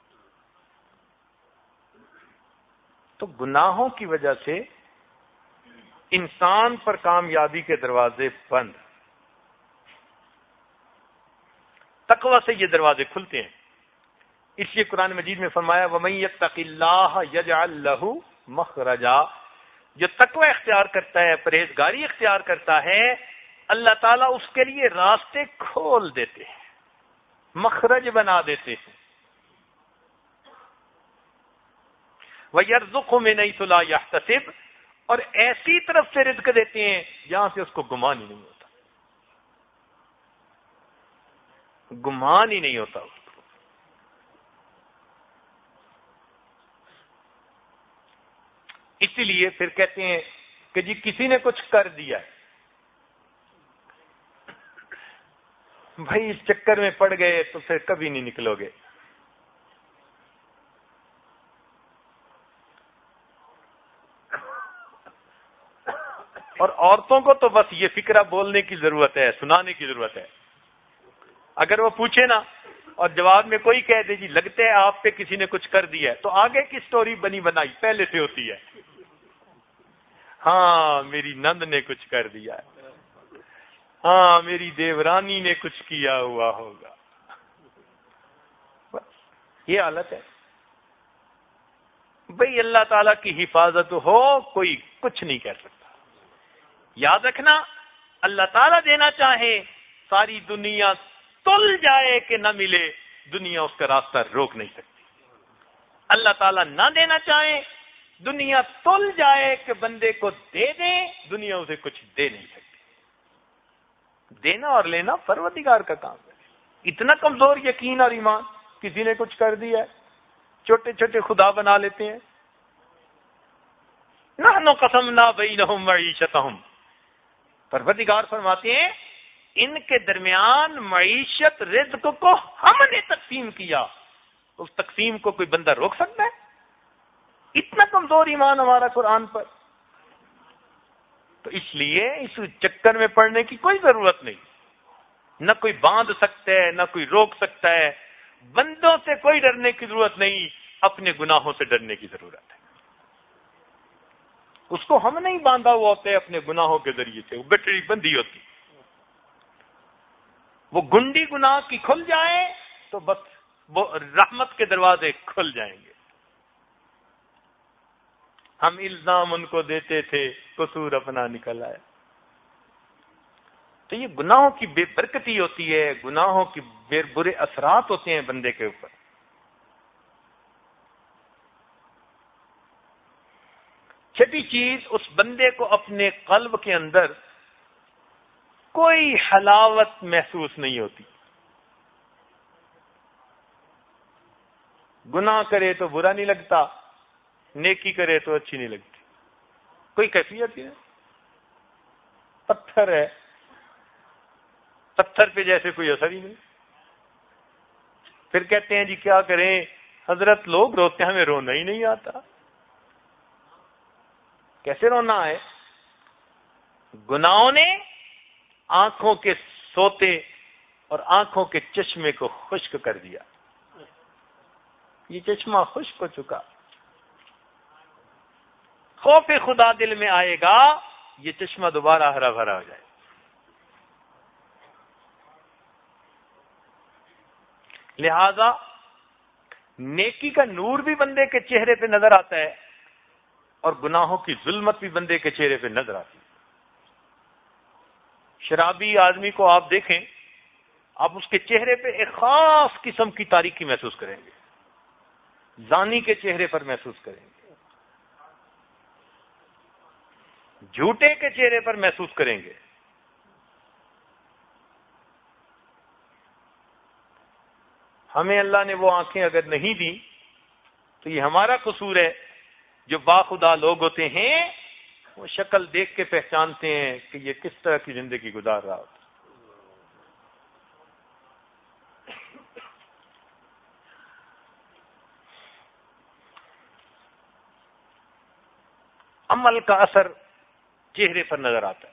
تو گناہوں کی وجہ سے انسان پر کامیابی کے دروازے بند، تقوی سے یہ دروازے کھلتے ہیں. اس لیے قرآن مجید میں فرمایا وَمَن يَتَّقِ اللَّهَ يَجْعَل لَّهُ مَخْرَجًا، جو تقوی اختیار کرتا ہے، پرہیزگاری اختیار کرتا ہے، اللہ تعالیٰ اس کے لیے راستے کھول دیتے ہیں، مخرج بنا دیتے ہیں. وَيَرْزُقْهُ مِنْ حَيْثُ لَا يَحْتَسِبُ، اور ایسی طرف سے رزق دیتے ہیں جہاں سے اس کو گمان ہی نہیں ہوتا، گمان ہی نہیں ہوتا. اسی لیے پھر کہتے ہیں کہ جی کسی نے کچھ کر دیا ہے، بھائی اس چکر میں پڑ گئے تو پھر کبھی نہیں نکلو گے. اور عورتوں کو تو بس یہ فکرہ بولنے کی ضرورت ہے، سنانے کی ضرورت ہے. اگر وہ پوچھے نا اور جواب میں کوئی کہہ دے جی لگتا ہے آپ پہ کسی نے کچھ کر دیا ہے، تو آگے کی سٹوری بنی بنائی پہلے سے ہوتی ہے. ہاں میری نند نے کچھ کر دیا ہے، ہاں میری دیورانی نے کچھ کیا ہوا ہوگا. یہ حالت ہے. بھئی اللہ تعالیٰ کی حفاظت ہو کوئی کچھ نہیں کر سکتا. یاد رکھنا، اللہ تعالیٰ دینا چاہے ساری دنیا تل جائے کہ نہ ملے، دنیا اس کا راستہ روک نہیں سکتی. اللہ تعالیٰ نہ دینا چاہے، دنیا تل جائے کہ بندے کو دے دیں، دنیا اسے کچھ دے نہیں سکتی. دینا اور لینا پروردگار کا کام ہے. اتنا کمزور یقین اور ایمان، کسی نے کچھ کر دیا ہے، چھوٹے چھوٹے خدا بنا لیتے ہیں. نحن قسمنا بینہم معیشتہم، پروردگار فرماتے ہیں ان کے درمیان معیشت رزق کو ہم نے تقسیم کیا. اس تقسیم کو کوئی بندہ روک سکتا ہے؟ اتنا کمزور ایمان ہمارا قرآن پر. تو اس لیے اس چکر میں پڑنے کی کوئی ضرورت نہیں. نہ کوئی باندھ سکتا ہے نہ کوئی روک سکتا ہے. بندوں سے کوئی ڈرنے کی ضرورت نہیں، اپنے گناہوں سے ڈرنے کی ضرورت ہے. اس کو ہم نہیں باندھا ہوا ہوتے اپنے گناہوں کے ذریعے سے، وہ بٹڑی بندھی ہوتی. وہ گنڈی گناہ کی کھل جائے تو بس وہ رحمت کے دروازے کھل جائیں گے. ہم الزام ان کو دیتے تھے، قصور اپنا نکل آیا. تو یہ گناہوں کی بے برکتی ہوتی ہے، گناہوں کی بے برے اثرات ہوتے ہیں بندے کے اوپر. چھٹی چیز، اس بندے کو اپنے قلب کے اندر کوئی حلاوت محسوس نہیں ہوتی. گناہ کرے تو برا نہیں لگتا، نیکی کرے تو اچھی نہیں لگتی، کوئی کیفیت ہی نہیں. پتھر ہے، پتھر پہ جیسے کوئی اثر ہی نہیں. پھر کہتے ہیں جی کیا کریں حضرت، لوگ روتے ہیں ہمیں رونا ہی نہیں آتا. کیسے رونا ہے؟ گناہوں نے آنکھوں کے سوتے اور آنکھوں کے چشمے کو خشک کر دیا. یہ چشمہ خشک ہو چکا. خوف خدا دل میں آئے گا، یہ چشمہ دوبارہ ہرا بھرا ہو جائے. لہذا نیکی کا نور بھی بندے کے چہرے پہ نظر آتا ہے اور گناہوں کی ظلمت بھی بندے کے چہرے پہ نظر آتی ہے. شرابی آدمی کو آپ دیکھیں، آپ اس کے چہرے پہ ایک خاص قسم کی تاریکی محسوس کریں گے، زانی کے چہرے پر محسوس کریں گے، جھوٹے کے چہرے پر محسوس کریں گے. ہمیں اللہ نے وہ آنکھیں اگر نہیں دی تو یہ ہمارا قصور ہے. جو باخدا لوگ ہوتے ہیں وہ شکل دیکھ کے پہچانتے ہیں کہ یہ کس طرح کی زندگی گزار رہا ہوتا. عمل کا اثر چہرے پر نظر آتا ہے.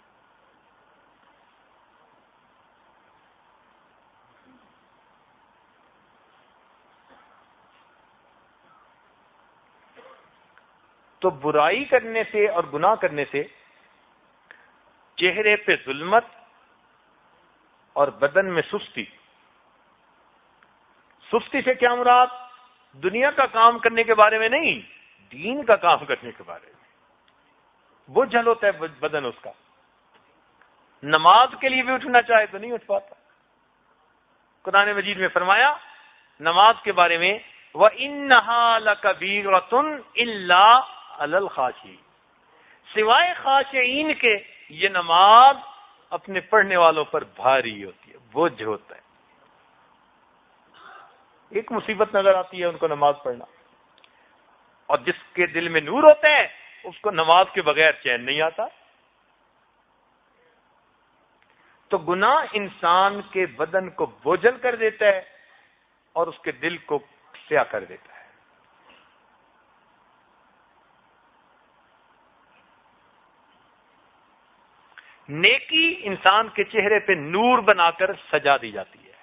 تو برائی کرنے سے اور گناہ کرنے سے چہرے پہ ظلمت اور بدن میں سستی. سستی سے کیا مراد؟ دنیا کا کام کرنے کے بارے میں نہیں، دین کا کام کرنے کے بارے میں. وہ جل ہوتا ہے بدن اس کا. نماز کے لیے بھی اٹھنا چاہے تو نہیں اٹھ پاتا. قرآن مجید میں فرمایا نماز کے بارے میں وَإِنَّهَا لَكَبِيرَةٌ إِلَّا عَلَى الْخَاشِعِينَ، سوائے خاشعین کے یہ نماز اپنے پڑھنے والوں پر بھاری ہوتی ہے، بوجھ ہوتا ہے. ایک مصیبت نظر آتی ہے ان کو نماز پڑھنا، اور جس کے دل میں نور ہوتا ہے اس کو نماز کے بغیر چین نہیں آتا. تو گناہ انسان کے بدن کو بوجھل کر دیتا ہے اور اس کے دل کو سیاہ کر دیتا ہے. نیکی انسان کے چہرے پہ نور بنا کر سجا دی جاتی ہے.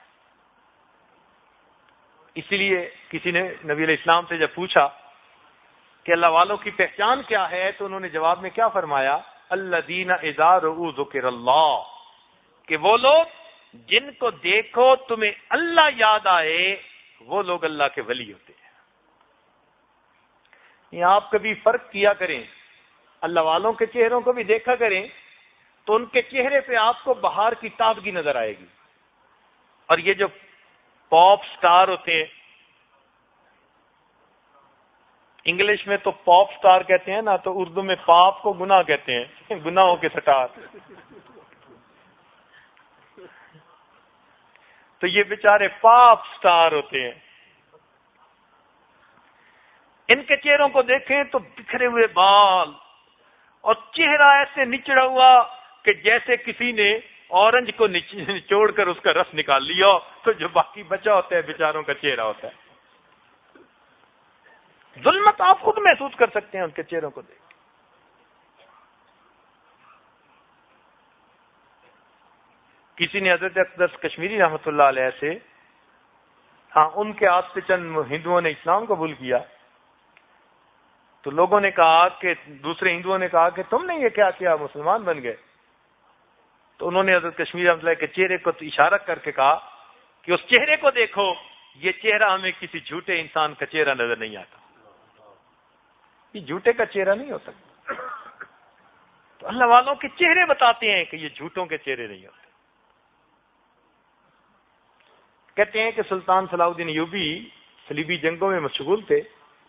اسی لیے کسی نے نبی علیہ السلام سے جب پوچھا کہ اللہ والوں کی پہچان کیا ہے تو انہوں نے جواب میں کیا فرمایا؟ الذین اذا رؤوا ذکر اللہ، کہ وہ لوگ جن کو دیکھو تمہیں اللہ یاد آئے وہ لوگ اللہ کے ولی ہوتے ہیں. یہ آپ کبھی فرق کیا کریں، اللہ والوں کے چہروں کو بھی دیکھا کریں تو ان کے چہرے پہ آپ کو بہار کی تازگی نظر آئے گی. اور یہ جو پاپ سٹار ہوتے ہیں، انگلش میں تو پاپ سٹار کہتے ہیں نا، تو اردو میں پاپ کو گناہ کہتے ہیں، گناہوں کے سٹار. تو یہ بیچارے پاپ سٹار ہوتے ہیں. ان کے چہروں کو دیکھیں تو بکھرے ہوئے بال اور چہرہ ایسے نچڑا ہوا کہ جیسے کسی نے اورنج کو نچوڑ کر اس کا رس نکال لیا، تو جو باقی بچا ہوتا ہے بیچاروں کا چہرہ ہوتا ہے. ظلمت آپ خود محسوس کر سکتے ہیں ان کے چہروں کو دیکھ. کسی نے حضرت اقدس کشمیری رحمۃ اللہ علیہ سے، ہاں ان کے ہاتھ سے چند ہندوؤں نے اسلام قبول کیا تو لوگوں نے کہا کہ دوسرے ہندوؤں نے کہا کہ تم نے یہ کیا کیا، مسلمان بن گئے. تو انہوں نے حضرت کشمیر رحمۃ اللہ کے چہرے کو اشارہ کر کے کہا کہ اس چہرے کو دیکھو، یہ چہرہ ہمیں کسی جھوٹے انسان کا چہرہ نظر نہیں آتا. یہ جھوٹے کا چہرہ نہیں ہوتا. تو اللہ والوں کے چہرے بتاتے ہیں کہ یہ جھوٹوں کے چہرے نہیں ہوتے. کہتے ہیں کہ سلطان صلاح الدین ایوبی صلیبی جنگوں میں مشغول تھے.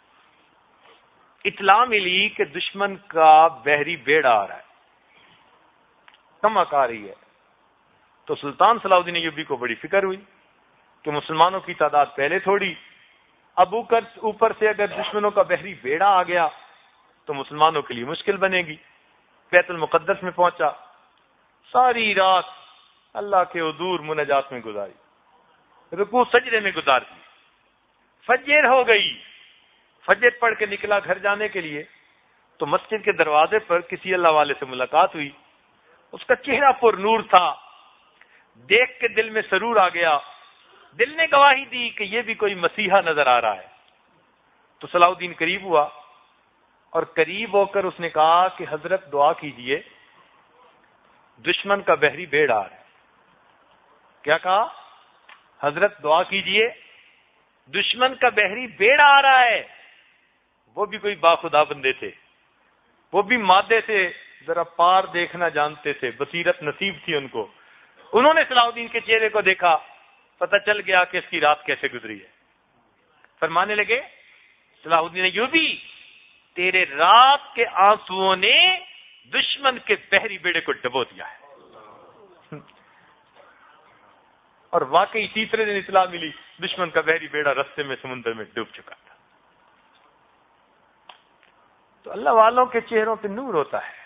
اطلاع ملی کہ دشمن کا بحری بیڑا آ رہا ہے، کمک آ رہی ہے. تو سلطان صلاح الدین ایوبی کو بڑی فکر ہوئی کہ مسلمانوں کی تعداد پہلے تھوڑی، اب اوپر سے اگر دشمنوں کا بحری بیڑا آ گیا تو مسلمانوں کے لیے مشکل بنے گی. بیت المقدس میں پہنچا، ساری رات اللہ کے حضور مناجات میں گزاری، رکوع سجدے میں گزار دی. فجر ہو گئی، فجر پڑھ کے نکلا گھر جانے کے لیے تو مسجد کے دروازے پر کسی اللہ والے سے ملاقات ہوئی. اس کا چہرہ پر نور تھا، دیکھ کے دل میں سرور آ گیا. دل نے گواہی دی کہ یہ بھی کوئی مسیحا نظر آ رہا ہے. تو صلاح الدین قریب ہوا اور قریب ہو کر اس نے کہا کہ حضرت دعا کیجئے، دشمن کا بحری بیڑ آ رہا ہے. کیا کہا؟ حضرت دعا کیجئے، دشمن کا بحری بیڑ آ رہا ہے. وہ بھی کوئی باخدا بندے تھے، وہ بھی مادے سے ذرا پار دیکھنا جانتے تھے، بصیرت نصیب تھی ان کو. انہوں نے صلاح الدین کے چہرے کو دیکھا، پتہ چل گیا کہ اس کی رات کیسے گزری ہے. فرمانے لگے صلاح الدین ایوبی، تیرے رات کے آنسوؤں نے دشمن کے بحری بیڑے کو ڈبو دیا ہے. اور واقعی تیسرے دن اطلاع ملی دشمن کا بحری بیڑا رستے میں سمندر میں ڈوب چکا تھا. تو اللہ والوں کے چہروں پہ نور ہوتا ہے.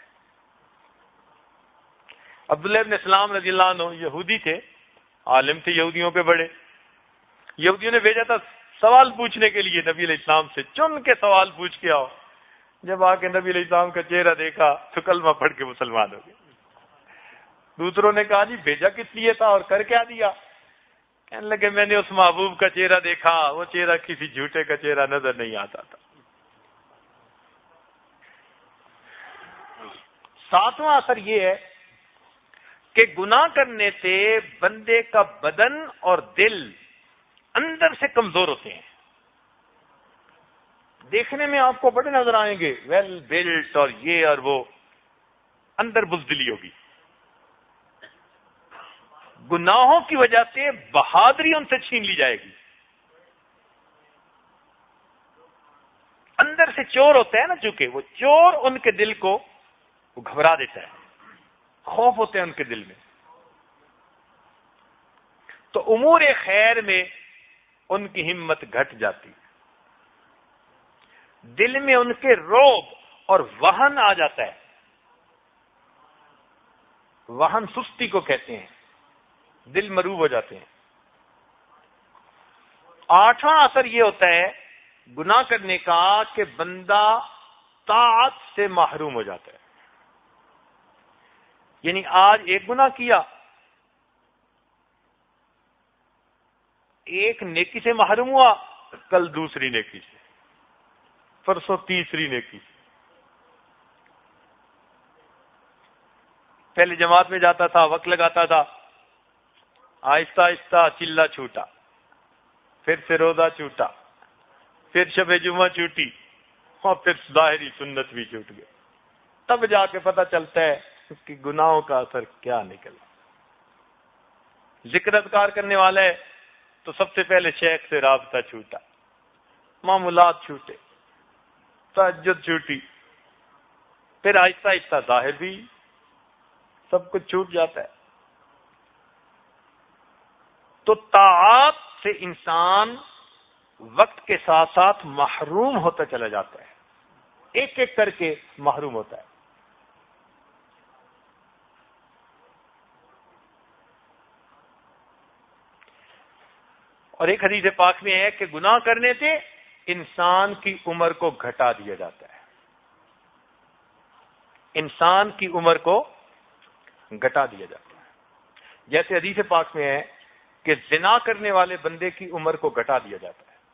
عبداللہ ابن سلام رضی اللہ عنہ یہودی تھے، عالم تھے یہودیوں پہ بڑے. یہودیوں نے بھیجا تھا سوال پوچھنے کے لیے نبی علیہ السلام سے، چن کے سوال پوچھ کے آؤ. جب آ کے نبی علیہ السلام کا چہرہ دیکھا تو کلمہ پڑھ کے مسلمان ہو گئے. دوسروں نے کہا جی بھیجا کس لیے تھا اور کر کیا دیا؟ کہنے لگے میں نے اس محبوب کا چہرہ دیکھا، وہ چہرہ کسی جھوٹے کا چہرہ نظر نہیں آتا تھا. ساتواں اثر یہ ہے کہ گناہ کرنے سے بندے کا بدن اور دل اندر سے کمزور ہوتے ہیں. دیکھنے میں آپ کو بڑے نظر آئیں گے، ویل بلٹ اور یہ اور وہ، اندر بزدلی ہوگی. گناہوں کی وجہ سے بہادری ان سے چھین لی جائے گی. اندر سے چور ہوتا ہے نا، چونکہ وہ چور ان کے دل کو وہ گھبرا دیتا ہے، خوف ہوتے ہیں ان کے دل میں. تو امور خیر میں ان کی ہمت گھٹ جاتی، دل میں ان کے روب اور وہن آ جاتا ہے. وہن سستی کو کہتے ہیں، دل مروب ہو جاتے ہیں. آٹھواں اثر یہ ہوتا ہے گناہ کرنے کا کہ بندہ طاعت سے محروم ہو جاتا ہے. یعنی آج ایک گناہ کیا، ایک نیکی سے محروم ہوا، کل دوسری نیکی سے، پرسوں تیسری نیکی سے. پہلے جماعت میں جاتا تھا، وقت لگاتا تھا، آہستہ آہستہ چلہ چھوٹا، پھر سے روزہ چھوٹا، پھر شب جمعہ چھوٹی، اور پھر ظاہری سنت بھی چھوٹ گئی. تب جا کے پتہ چلتا ہے اس کی گناہوں کا اثر کیا نکلا. ذکر اذکار کرنے والا ہے تو سب سے پہلے شیخ سے رابطہ چھوٹا، معمولات چھوٹے، تہجد چھوٹی، پھر آہستہ آہستہ ظاہر بھی سب کچھ چھوٹ جاتا ہے. تو طاعات سے انسان وقت کے ساتھ ساتھ محروم ہوتا چلا جاتا ہے، ایک ایک کر کے محروم ہوتا ہے. اور ایک حدیث پاک میں ہے کہ گناہ کرنے سے انسان کی عمر کو گھٹا دیا جاتا ہے. انسان کی عمر کو گھٹا دیا جاتا ہے. جیسے حدیث پاک میں ہے کہ زنا کرنے والے بندے کی عمر کو گھٹا دیا جاتا ہے.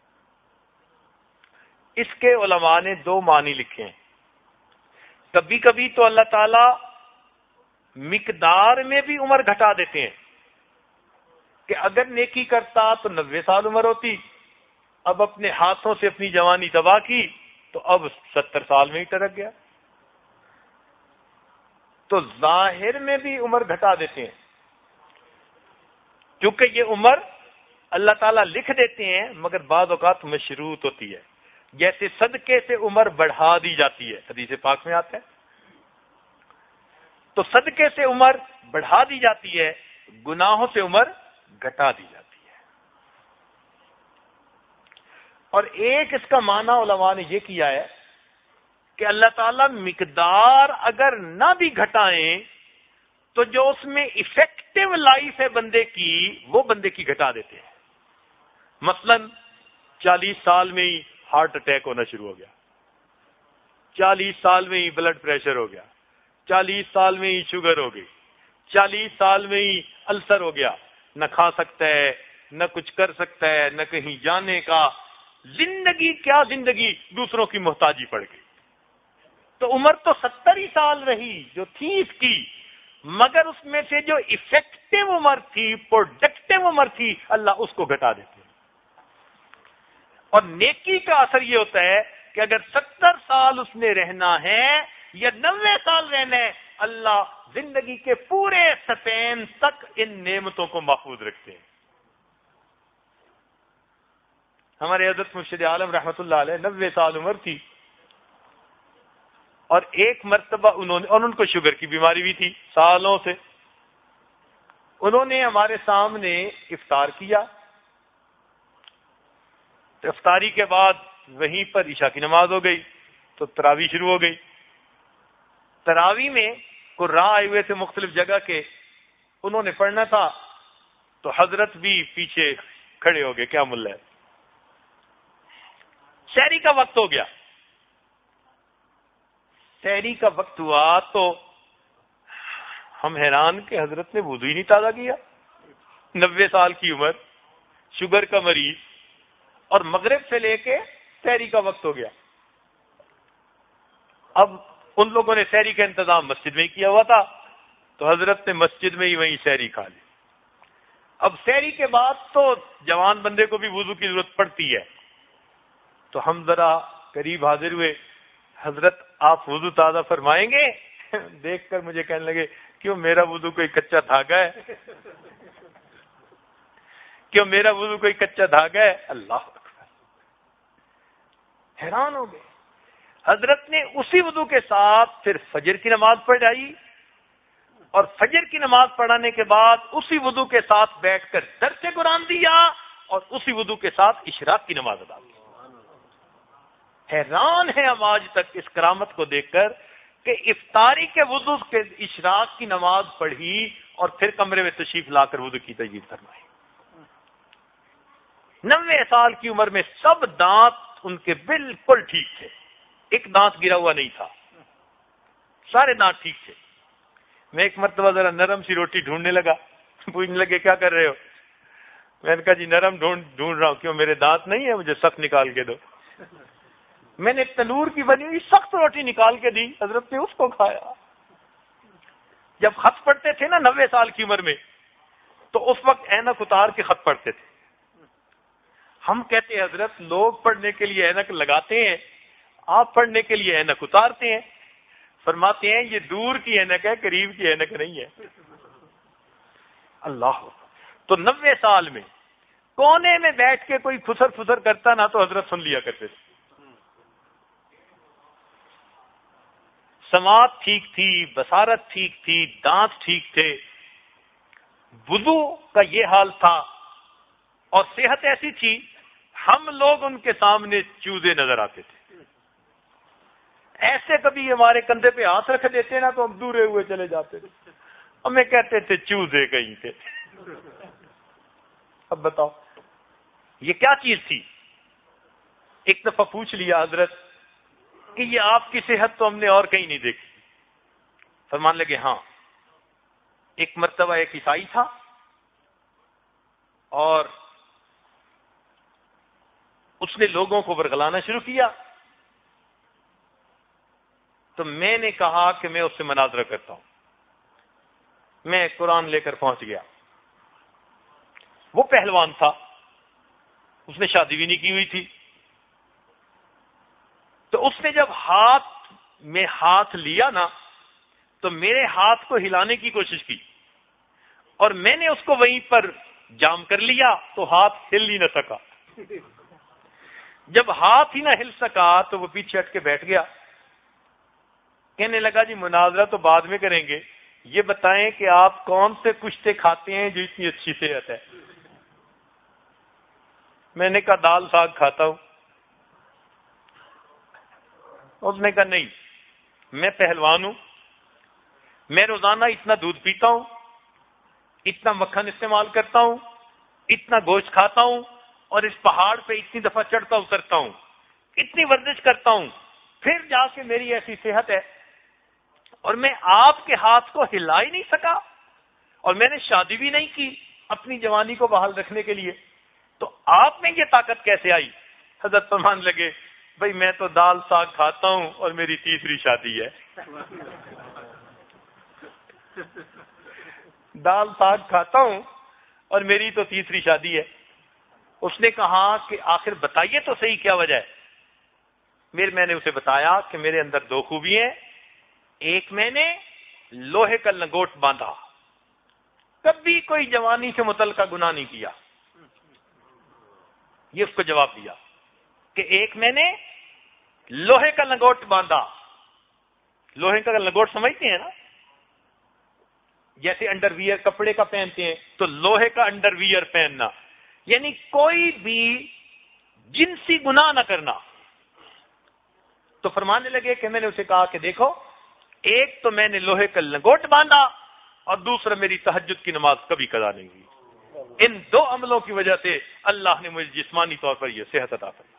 اس کے علماء نے دو معنی لکھے ہیں. کبھی کبھی تو اللہ تعالی مقدار میں بھی عمر گھٹا دیتے ہیں کہ اگر نیکی کرتا تو نوے سال عمر ہوتی، اب اپنے ہاتھوں سے اپنی جوانی تباہ کی تو اب ستر سال میں ہی ٹرک گیا. تو ظاہر میں بھی عمر گھٹا دیتے ہیں، کیونکہ یہ عمر اللہ تعالیٰ لکھ دیتے ہیں مگر بعض اوقات مشروط ہوتی ہے. جیسے صدقے سے عمر بڑھا دی جاتی ہے، حدیث پاک میں آتا ہے. تو صدقے سے عمر بڑھا دی جاتی ہے، گناہوں سے عمر گھٹا دی جاتی ہے. اور ایک اس کا معنی علماء نے یہ کیا ہے کہ اللہ تعالیٰ مقدار اگر نہ بھی گھٹائیں تو جو اس میں افیکٹو لائف ہے بندے کی وہ بندے کی گھٹا دیتے ہیں. مثلا چالیس سال میں ہی ہارٹ اٹیک ہونا شروع ہو گیا، چالیس سال میں ہی بلڈ پریشر ہو گیا، چالیس سال میں ہی شوگر ہو گئی، چالیس سال میں ہی السر ہو گیا، نہ کھا سکتا ہے نہ کچھ کر سکتا ہے نہ کہیں جانے کا، زندگی کیا زندگی دوسروں کی محتاجی پڑ گئی. تو عمر تو ستر ہی سال رہی جو تھی اس کی، مگر اس میں سے جو افیکٹو عمر تھی، پروڈکٹیو عمر تھی، اللہ اس کو گھٹا دیتے. اور نیکی کا اثر یہ ہوتا ہے کہ اگر ستر سال اس نے رہنا ہے یا نوے سال رہنا ہے، اللہ زندگی کے پورے سپین تک ان نعمتوں کو محفوظ رکھتے ہیں. ہمارے حضرت مرشد عالم رحمت اللہ علیہ نوے سال عمر تھی، اور ایک مرتبہ انہوں نے، اور ان کو شوگر کی بیماری بھی تھی سالوں سے، انہوں نے ہمارے سامنے افطار کیا. تو افطاری کے بعد وہیں پر عشاء کی نماز ہو گئی تو تراویح شروع ہو گئی. تراویح میں قراء آئے ہوئے تھے مختلف جگہ کے، انہوں نے پڑھنا تھا تو حضرت بھی پیچھے کھڑے ہو گئے، کیا ملا ہے. سحری کا وقت ہو گیا، سحری کا وقت ہوا تو ہم حیران کہ حضرت نے وضو ہی نہیں تازہ کیا. نوے سال کی عمر، شوگر کا مریض، اور مغرب سے لے کے سحری کا وقت ہو گیا. اب ان لوگوں نے سحری کا انتظام مسجد میں ہی کیا ہوا تھا تو حضرت نے مسجد میں ہی وہیں سحری کھا لی. اب سحری کے بعد تو جوان بندے کو بھی وضو کی ضرورت پڑتی ہے، تو ہم ذرا قریب حاضر ہوئے. حضرت آپ وضو تازہ فرمائیں گے؟ دیکھ کر مجھے کہنے لگے کیوں میرا وضو کوئی کچا دھاگا ہے؟ کیوں میرا وضو کوئی کچا دھاگا ہے؟ اللہ اکبر، حیران ہو گئے. حضرت نے اسی وضو کے ساتھ پھر فجر کی نماز پڑھائی، اور فجر کی نماز پڑھانے کے بعد اسی وضو کے ساتھ بیٹھ کر درس قرآن دیا، اور اسی وضو کے ساتھ اشراق کی نماز ادا کی. حیران ہے ہم آج تک اس کرامت کو دیکھ کر کہ افطاری کے وضو کے اشراق کی نماز پڑھی اور پھر کمرے میں تشریف لا کر وضو کی تجدید فرمائی. نوے سال کی عمر میں سب دانت ان کے بالکل ٹھیک تھے، ایک دانت گرا ہوا نہیں تھا، سارے دانت ٹھیک تھے. میں ایک مرتبہ ذرا نرم سی روٹی ڈھونڈنے لگا، پوچھنے لگے کیا کر رہے ہو؟ میں نے کہا جی نرم ڈھونڈ ڈھونڈ رہا ہوں. کیوں میرے دانت نہیں ہے؟ مجھے سخت نکال کے دو. میں نے تنور کی بنی ہوئی سخت روٹی نکال کے دی، حضرت نے اس کو کھایا. جب خط پڑھتے تھے نا نوے سال کی عمر میں تو اس وقت اینک اتار کے خط پڑھتے تھے. ہم کہتے ہیں حضرت لوگ پڑھنے کے لیے اینک لگاتے ہیں، آپ پڑھنے کے لیے اینک اتارتے ہیں. فرماتے ہیں یہ دور کی اینک ہے، قریب کی اینک نہیں ہے. اللہ. تو نوے سال میں کونے میں بیٹھ کے کوئی خسر فسر کرتا نہ تو حضرت سن لیا کرتے تھے. سماعت ٹھیک تھی، بصارت ٹھیک تھی، دانت ٹھیک تھے. وضو کا یہ حال تھا اور صحت ایسی تھی ہم لوگ ان کے سامنے چوزے نظر آتے تھے. ایسے کبھی ہمارے کندھے پہ ہاتھ رکھ دیتے نا تو ہم دورے ہوئے چلے جاتے تھے. ہمیں کہتے تھے چوزے کہیں کے. اب بتاؤ یہ کیا چیز تھی؟ ایک دفعہ پوچھ لیا حضرت کہ یہ آپ کی صحت تو ہم نے اور کہیں نہیں دیکھی. فرمان لگے ہاں ایک مرتبہ ایک عیسائی تھا اور اس نے لوگوں کو ورگلانا شروع کیا تو میں نے کہا کہ میں اس سے مناظرہ کرتا ہوں. میں قرآن لے کر پہنچ گیا. وہ پہلوان تھا, اس نے شادی بھی نہیں کی ہوئی تھی, تو اس نے جب ہاتھ میں ہاتھ لیا نا تو میرے ہاتھ کو ہلانے کی کوشش کی, اور میں نے اس کو وہیں پر جام کر لیا تو ہاتھ ہل ہی نہ سکا. جب ہاتھ ہی نہ ہل سکا تو وہ پیچھے ہٹ کے بیٹھ گیا. کہنے لگا جی مناظرہ تو بعد میں کریں گے, یہ بتائیں کہ آپ کون سے کشتے کھاتے ہیں جو اتنی اچھی صحت ہے. میں نے کہا دال ساگ کھاتا ہوں. اس نے کہا نہیں, میں پہلوان ہوں, میں روزانہ اتنا دودھ پیتا ہوں, اتنا مکھن استعمال کرتا ہوں, اتنا گوشت کھاتا ہوں, اور اس پہاڑ پہ اتنی دفعہ چڑھتا اترتا ہوں, اتنی ورزش کرتا ہوں, پھر جا کے میری ایسی صحت ہے, اور میں آپ کے ہاتھ کو ہلا ہی نہیں سکا, اور میں نے شادی بھی نہیں کی اپنی جوانی کو بحال رکھنے کے لیے, تو آپ میں یہ طاقت کیسے آئی؟ حضرت فرمان لگے بھائی میں تو دال ساگ کھاتا ہوں اور میری تیسری شادی ہے. دال ساگ کھاتا ہوں اور میری تو تیسری شادی ہے. اس نے کہا کہ آخر بتائیے تو صحیح کیا وجہ ہے. پھر میں نے اسے بتایا کہ میرے اندر دو خوبی ہیں, ایک میں نے لوہے کا لنگوٹ باندھا, کبھی کوئی جوانی سے متعلقہ گناہ نہیں کیا. یہ اس کو جواب دیا کہ ایک میں نے لوہے کا لنگوٹ باندھا. لوہے کا لنگوٹ سمجھتے ہیں نا, جیسے انڈر ویئر کپڑے کا پہنتے ہیں, تو لوہے کا انڈر ویئر پہننا, یعنی کوئی بھی جنسی گناہ نہ کرنا. تو فرمانے لگے کہ میں نے اسے کہا کہ دیکھو, ایک تو میں نے لوہے کا لنگوٹ باندھا, اور دوسرا میری تہجد کی نماز کبھی قضا نہیں ہوئی. ان دو عملوں کی وجہ سے اللہ نے مجھے جسمانی طور پر یہ صحت عطا فرمائی.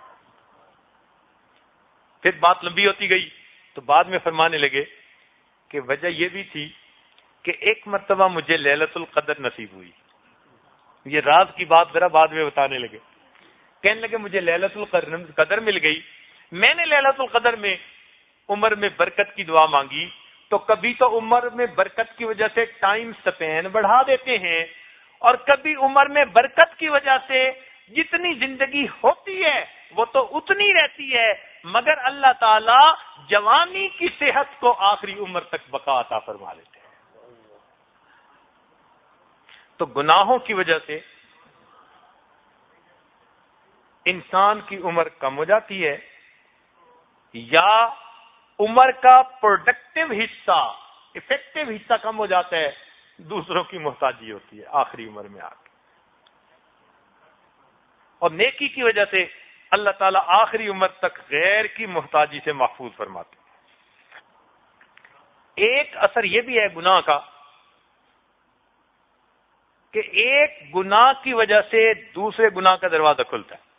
پھر بات لمبی ہوتی گئی تو بعد میں فرمانے لگے کہ وجہ یہ بھی تھی کہ ایک مرتبہ مجھے لیلۃ القدر نصیب ہوئی. یہ راز کی بات ذرا بعد میں بتانے لگے. کہنے لگے مجھے لیلۃ القدر مل گئی. میں نے لیلۃ القدر میں عمر میں برکت کی دعا مانگی, تو کبھی تو عمر میں برکت کی وجہ سے ٹائم سپین بڑھا دیتے ہیں, اور کبھی عمر میں برکت کی وجہ سے جتنی زندگی ہوتی ہے وہ تو اتنی رہتی ہے, مگر اللہ تعالی جوانی کی صحت کو آخری عمر تک بقا عطا فرما لیتے ہیں. تو گناہوں کی وجہ سے انسان کی عمر کم ہو جاتی ہے, یا عمر کا پروڈکٹیو حصہ, افیکٹو حصہ کم ہو جاتا ہے, دوسروں کی محتاجی ہوتی ہے آخری عمر میں آ کے. اور نیکی کی وجہ سے اللہ تعالیٰ آخری عمر تک غیر کی محتاجی سے محفوظ فرماتے ہیں. ایک اثر یہ بھی ہے گناہ کا کہ ایک گناہ کی وجہ سے دوسرے گناہ کا دروازہ کھلتا ہے.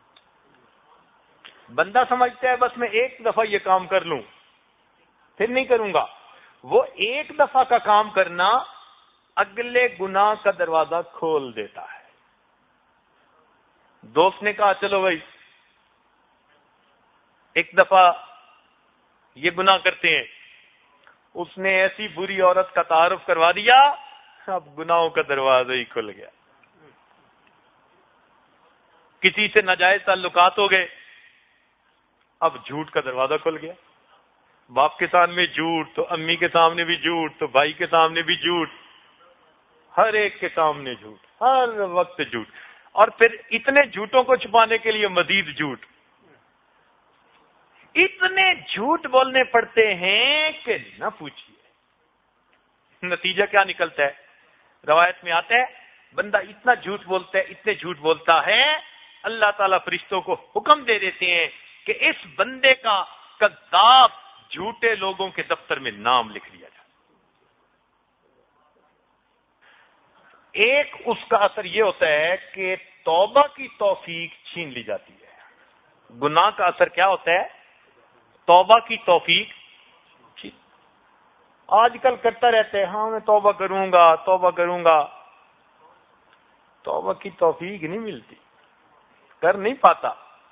بندہ سمجھتا ہے بس میں ایک دفعہ یہ کام کر لوں پھر نہیں کروں گا. وہ ایک دفعہ کا کام کرنا اگلے گناہ کا دروازہ کھول دیتا ہے. دوست نے کہا چلو بھائی ایک دفعہ یہ گناہ کرتے ہیں, اس نے ایسی بری عورت کا تعارف کروا دیا, اب گناہوں کا دروازہ ہی کھل گیا. کسی سے ناجائز تعلقات ہو گئے, اب جھوٹ کا دروازہ کھل گیا. باپ کے سامنے جھوٹ, تو امی کے سامنے بھی جھوٹ, تو بھائی کے سامنے بھی جھوٹ, ہر ایک کے سامنے جھوٹ, ہر وقت جھوٹ, اور پھر اتنے جھوٹوں کو چھپانے کے لیے مزید جھوٹ. اتنے جھوٹ بولنے پڑتے ہیں کہ نہ پوچھیے. نتیجہ کیا نکلتا ہے؟ روایت میں آتا ہے بندہ اتنا جھوٹ بولتا ہے, اتنے جھوٹ بولتا ہے, اللہ تعالیٰ فرشتوں کو حکم دے دیتے ہیں کہ اس بندے کا کذاب جھوٹے لوگوں کے دفتر میں نام لکھ لیا جائے. ایک اس کا اثر یہ ہوتا ہے کہ توبہ کی توفیق چھین لی جاتی ہے. گناہ کا اثر کیا ہوتا ہے؟ توبہ کی توفیق. آج کل کرتا رہتا ہے ہاں میں توبہ کروں گا توبہ کروں گا, توبہ کی توفیق نہیں ملتی, کر نہیں پاتا.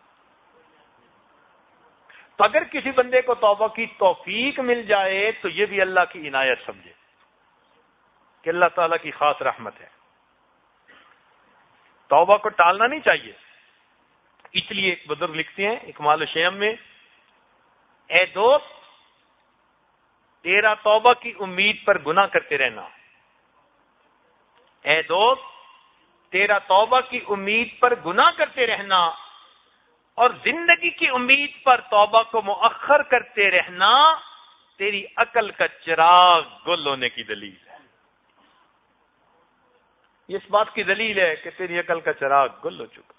تو اگر کسی بندے کو توبہ کی توفیق مل جائے تو یہ بھی اللہ کی عنایت سمجھے. کہ اللہ تعالیٰ کی خاص رحمت ہے. توبہ کو ٹالنا نہیں چاہیے. اس لیے ایک بزرگ لکھتے ہیں اکمال الشیم میں، اے دوست تیرا توبہ کی امید پر گناہ کرتے رہنا، اے دوست تیرا توبہ کی امید پر گناہ کرتے رہنا اور زندگی کی امید پر توبہ کو مؤخر کرتے رہنا تیری عقل کا چراغ گل ہونے کی دلیل ہے. یہ اس بات کی دلیل ہے کہ تیری عقل کا چراغ گل ہو چکا.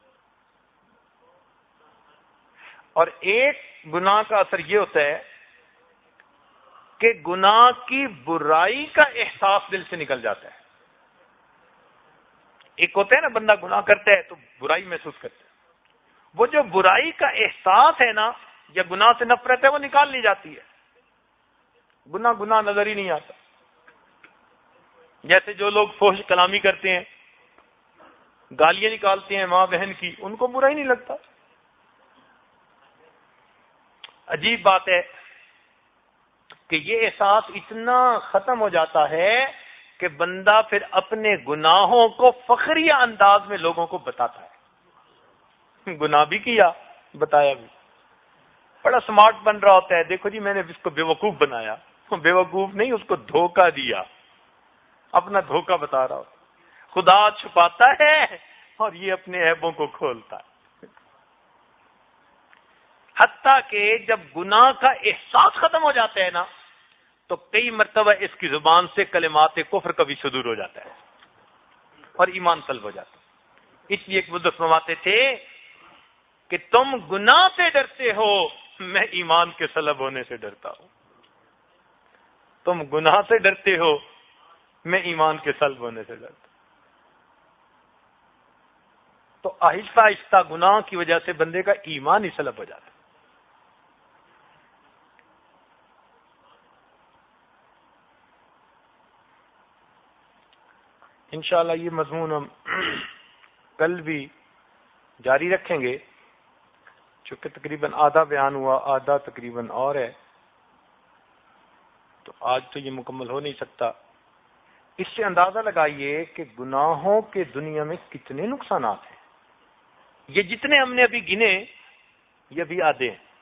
اور ایک گناہ کا اثر یہ ہوتا ہے کہ گناہ کی برائی کا احساس دل سے نکل جاتا ہے. ایک ہوتا ہے نا بندہ گناہ کرتا ہے تو برائی محسوس کرتا ہے، وہ جو برائی کا احساس ہے نا یا گناہ سے نفرت ہے وہ نکال لی جاتی ہے، گناہ گناہ نظر ہی نہیں آتا. جیسے جو لوگ فحش کلامی کرتے ہیں، گالیاں نکالتے ہیں ماں بہن کی، ان کو برا ہی نہیں لگتا. عجیب بات ہے کہ یہ احساس اتنا ختم ہو جاتا ہے کہ بندہ پھر اپنے گناہوں کو فخریہ انداز میں لوگوں کو بتاتا ہے. گناہ بھی کیا، بتایا بھی، بڑا سمارٹ بن رہا ہوتا ہے، دیکھو جی میں نے اس کو بے وقوف بنایا. بے وقوف نہیں، اس کو دھوکہ دیا، اپنا دھوکہ بتا رہا ہوتا. خدا چھپاتا ہے اور یہ اپنے عیبوں کو کھولتا ہے. حتیٰ کہ جب گناہ کا احساس ختم ہو جاتا ہے نا تو کئی مرتبہ اس کی زبان سے کلمات کفر کا بھی صدور ہو جاتا ہے اور ایمان طلب ہو جاتا ہے. اس لیے ایک بزرگ فرماتے تھے کہ تم گناہ سے ڈرتے ہو، میں ایمان کے سلب ہونے سے ڈرتا ہوں. تم گناہ سے ڈرتے ہو، میں ایمان کے سلب ہونے سے ڈرتا ہوں. تو آہستہ آہستہ گناہ کی وجہ سے بندے کا ایمان ہی سلب ہو جاتا ہے. انشاءاللہ یہ مضمون ہم کل بھی جاری رکھیں گے، چونکہ تقریباً آدھا بیان ہوا، آدھا تقریباً اور ہے، تو آج تو یہ مکمل ہو نہیں سکتا. اس سے اندازہ لگائیے کہ گناہوں کے دنیا میں کتنے نقصانات ہیں. یہ جتنے ہم نے ابھی گنے یہ بھی آدھے ہیں.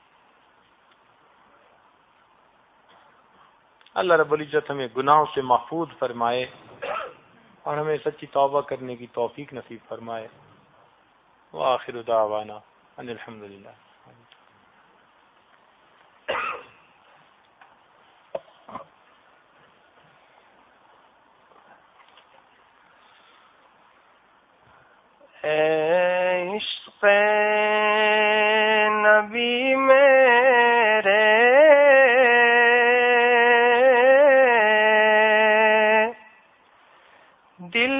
اللہ رب العزت ہمیں گناہوں سے محفوظ فرمائے اور ہمیں سچی توبہ کرنے کی توفیق نصیب فرمائے. وآخر دعوانا ان الحمدللہ. اے عشق نبی میرے دل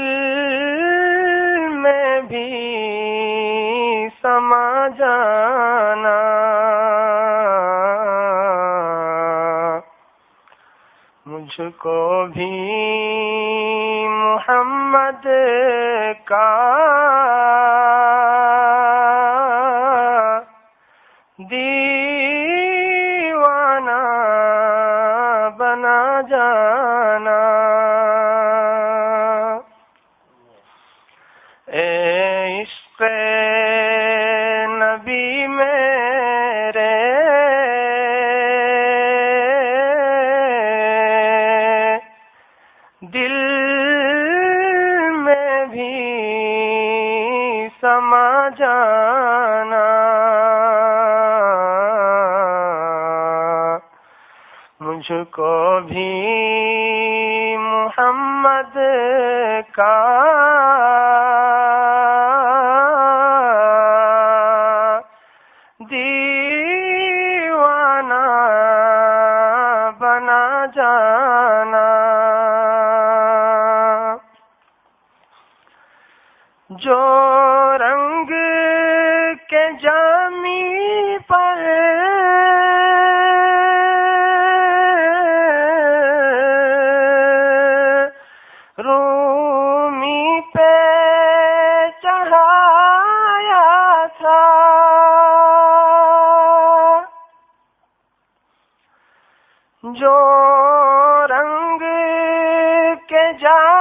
میں بھی سما جانا، مجھ کو بھی محمد کا دیوانہ بنا جانا. اے عشق نبی میرے دل میں بھی سما جانا، مجھ کو بھی محمد کا دیوانہ بنا جانا. جو رنگ کے جامی پر رومی پہ چڑھایا تھا، جو رنگ کے جامی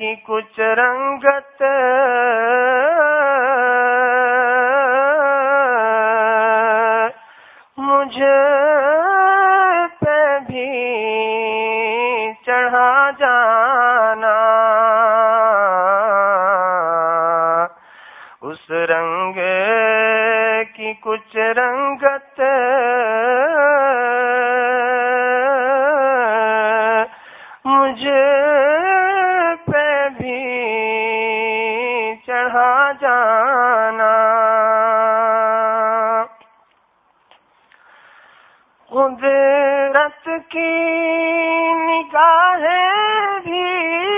کی کچھ رنگت مجھے پہ بھی چڑھا جانا، اس رنگ کی کچھ رنگت مجھے پہ بھی چڑھا جانا، قدرت کی نگاہیں بھی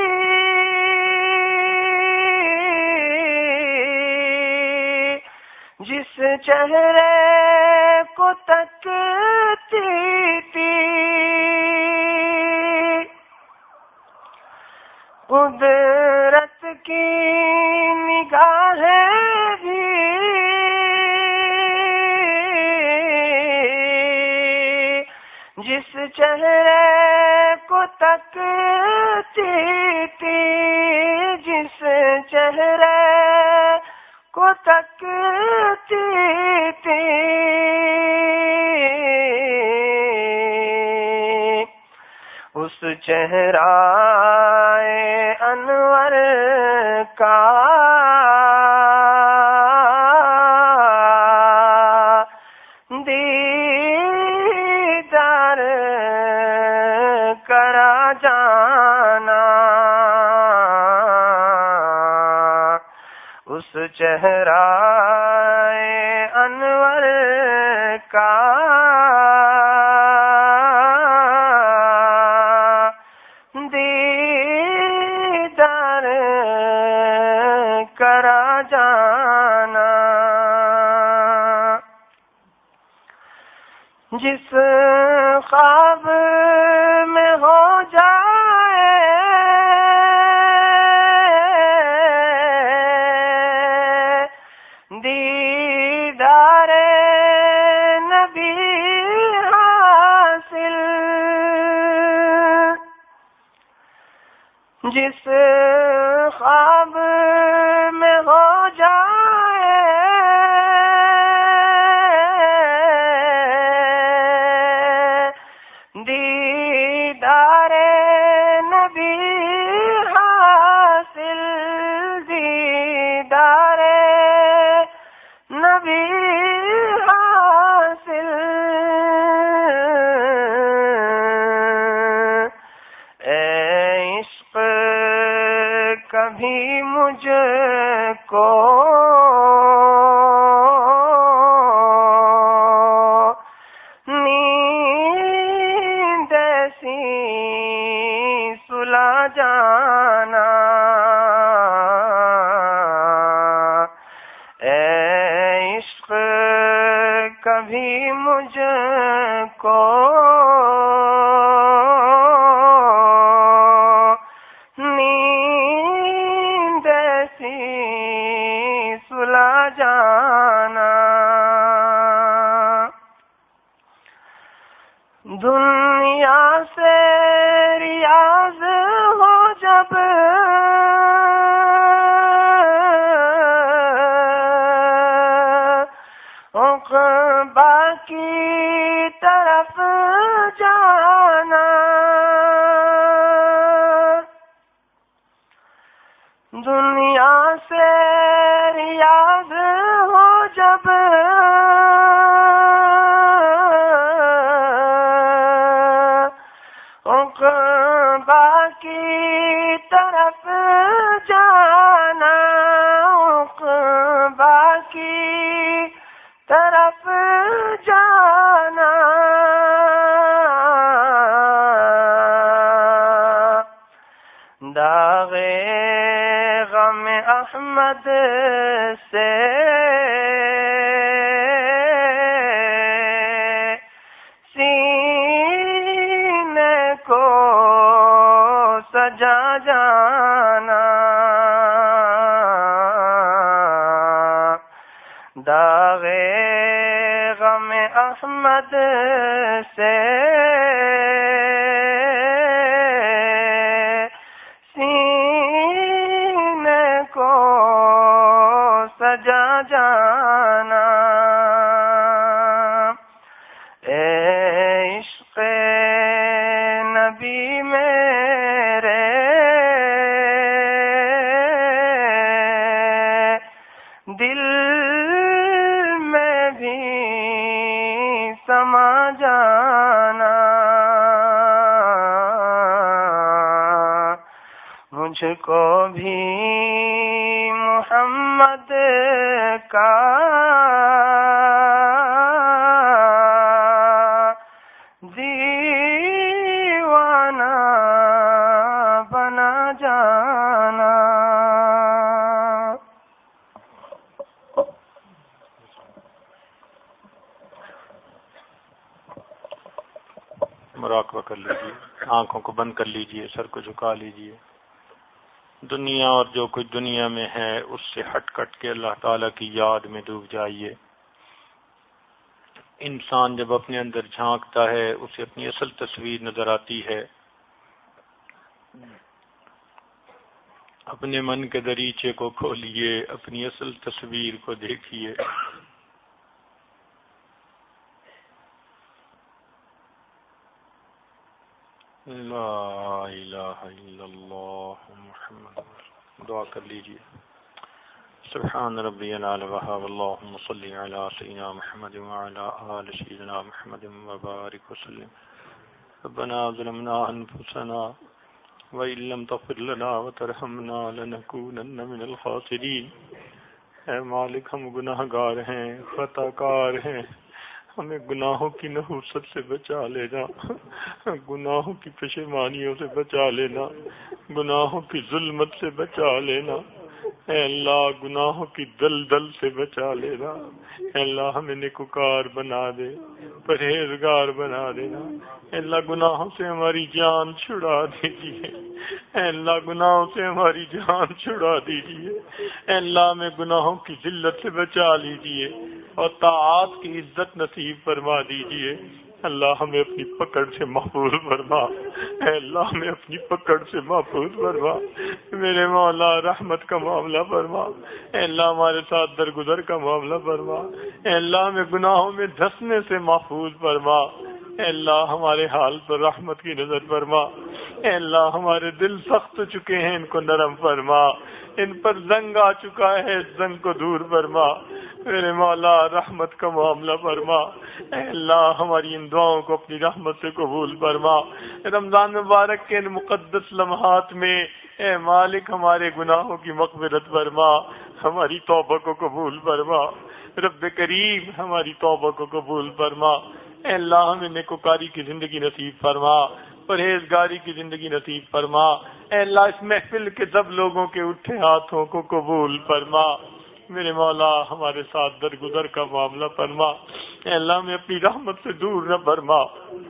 جس چہرے کو تکتی تھی، قدرت کی نگاہیں بھی جس چہرے کو تکتی تھی، جس چہرے کو تکتی تھی، اس چہرہ انور کا دیدار کرا جانا، اس چہرہ انور کا دیدار کرا جانا، جس خواب میں ہو جائے دیدار نبی حاصل، جس خواب میں ہو جائے دیدار نبی حاصل، دیدار نبی حاصل، اے عشق کبھی مجھ کو نیند ایسی سلا جانا، اے عشق کبھی مجھ کو نیند ایسی سلا جانا، دنیا سے ریاض ہو جب عقبہ کی طرف جانا، دنیا سے ریاض ہو جب عقبہ کی طرف جانا، عقبہ کی طرف جانا، داغ غم احمد سے سینے کو سجا جانا، داغ غم احمد سے سینے سجا جانا اے عشق نبی میرے دل میں بھی سما جانا مجھ کو بھی محمد کا دیوانہ بنا جانا. مراقبہ کر لیجیے، آنکھوں کو بند کر لیجیے، سر کو جھکا لیجیے. دنیا اور جو کچھ دنیا میں ہے اس سے ہٹ کٹ کے اللہ تعالیٰ کی یاد میں ڈوب جائیے. انسان جب اپنے اندر جھانکتا ہے اسے اپنی اصل تصویر نظر آتی ہے. اپنے من کے دریچے کو کھولیے، اپنی اصل تصویر کو دیکھیے. لا الہ الا اللہ محمد. دعا کر لیجیے. سبحان ربی العلی وہاب اللہم صلی علی سیدنا محمد وعلی آل سیدنا محمد وبارک وسلم. ربنا ظلمنا انفسنا وإن لم تغفر لنا وترحمنا لنکونن من الخاسرین. اے مالک ہم گناہ گار ہیں، خطا کار ہیں، ہمیں گناہوں کی نحوست سے بچا لینا، گناہوں کی پشیمانیوں سے بچا لینا، گناہوں کی ظلمت سے بچا لینا. اے اللہ گناہوں کی دلدل سے بچا لینا. اے اللہ ہمیں نیکوکار بنا دے، پرہیزگار بنا دینا. اے اللہ گناہوں سے ہماری جان چھڑا دیجیے. اے اللہ گناہوں سے ہماری جان چھڑا دیجیے. اے اللہ ہمیں گناہوں کی ذلت سے بچا لیجیے اور طاعات کی عزت نصیب فرما دیجیے. اللہ ہمیں اپنی پکڑ سے محفوظ فرما. اے اللہ ہمیں اپنی پکڑ سے محفوظ فرما. میرے مولا رحمت کا معاملہ فرما. اے اللہ ہمارے ساتھ درگزر کا معاملہ فرما. اے اللہ ہمیں گناہوں میں دھسنے سے محفوظ فرما. اے اللہ ہمارے حال پر رحمت کی نظر فرما. اے اللہ ہمارے دل سخت چکے ہیں، ان کو نرم فرما. ان پر زنگ آ چکا ہے، اس زنگ کو دور فرما. میرے مولا رحمت کا معاملہ فرما. اے اللہ ہماری ان دعاؤں کو اپنی رحمت سے قبول فرما. رمضان مبارک کے ان مقدس لمحات میں اے مالک ہمارے گناہوں کی مغفرت فرما، ہماری توبہ کو قبول فرما. رب کریم ہماری توبہ کو قبول فرما. اے اللہ ہمیں نیکوکاری کی زندگی نصیب فرما، پرہیزگاری کی زندگی نصیب فرما. اے اللہ اس محفل کے سب لوگوں کے اٹھے ہاتھوں کو قبول فرما. میرے مولا ہمارے ساتھ درگزر کا معاملہ فرما. اے اللہ ہمیں اپنی رحمت سے دور نہ فرما،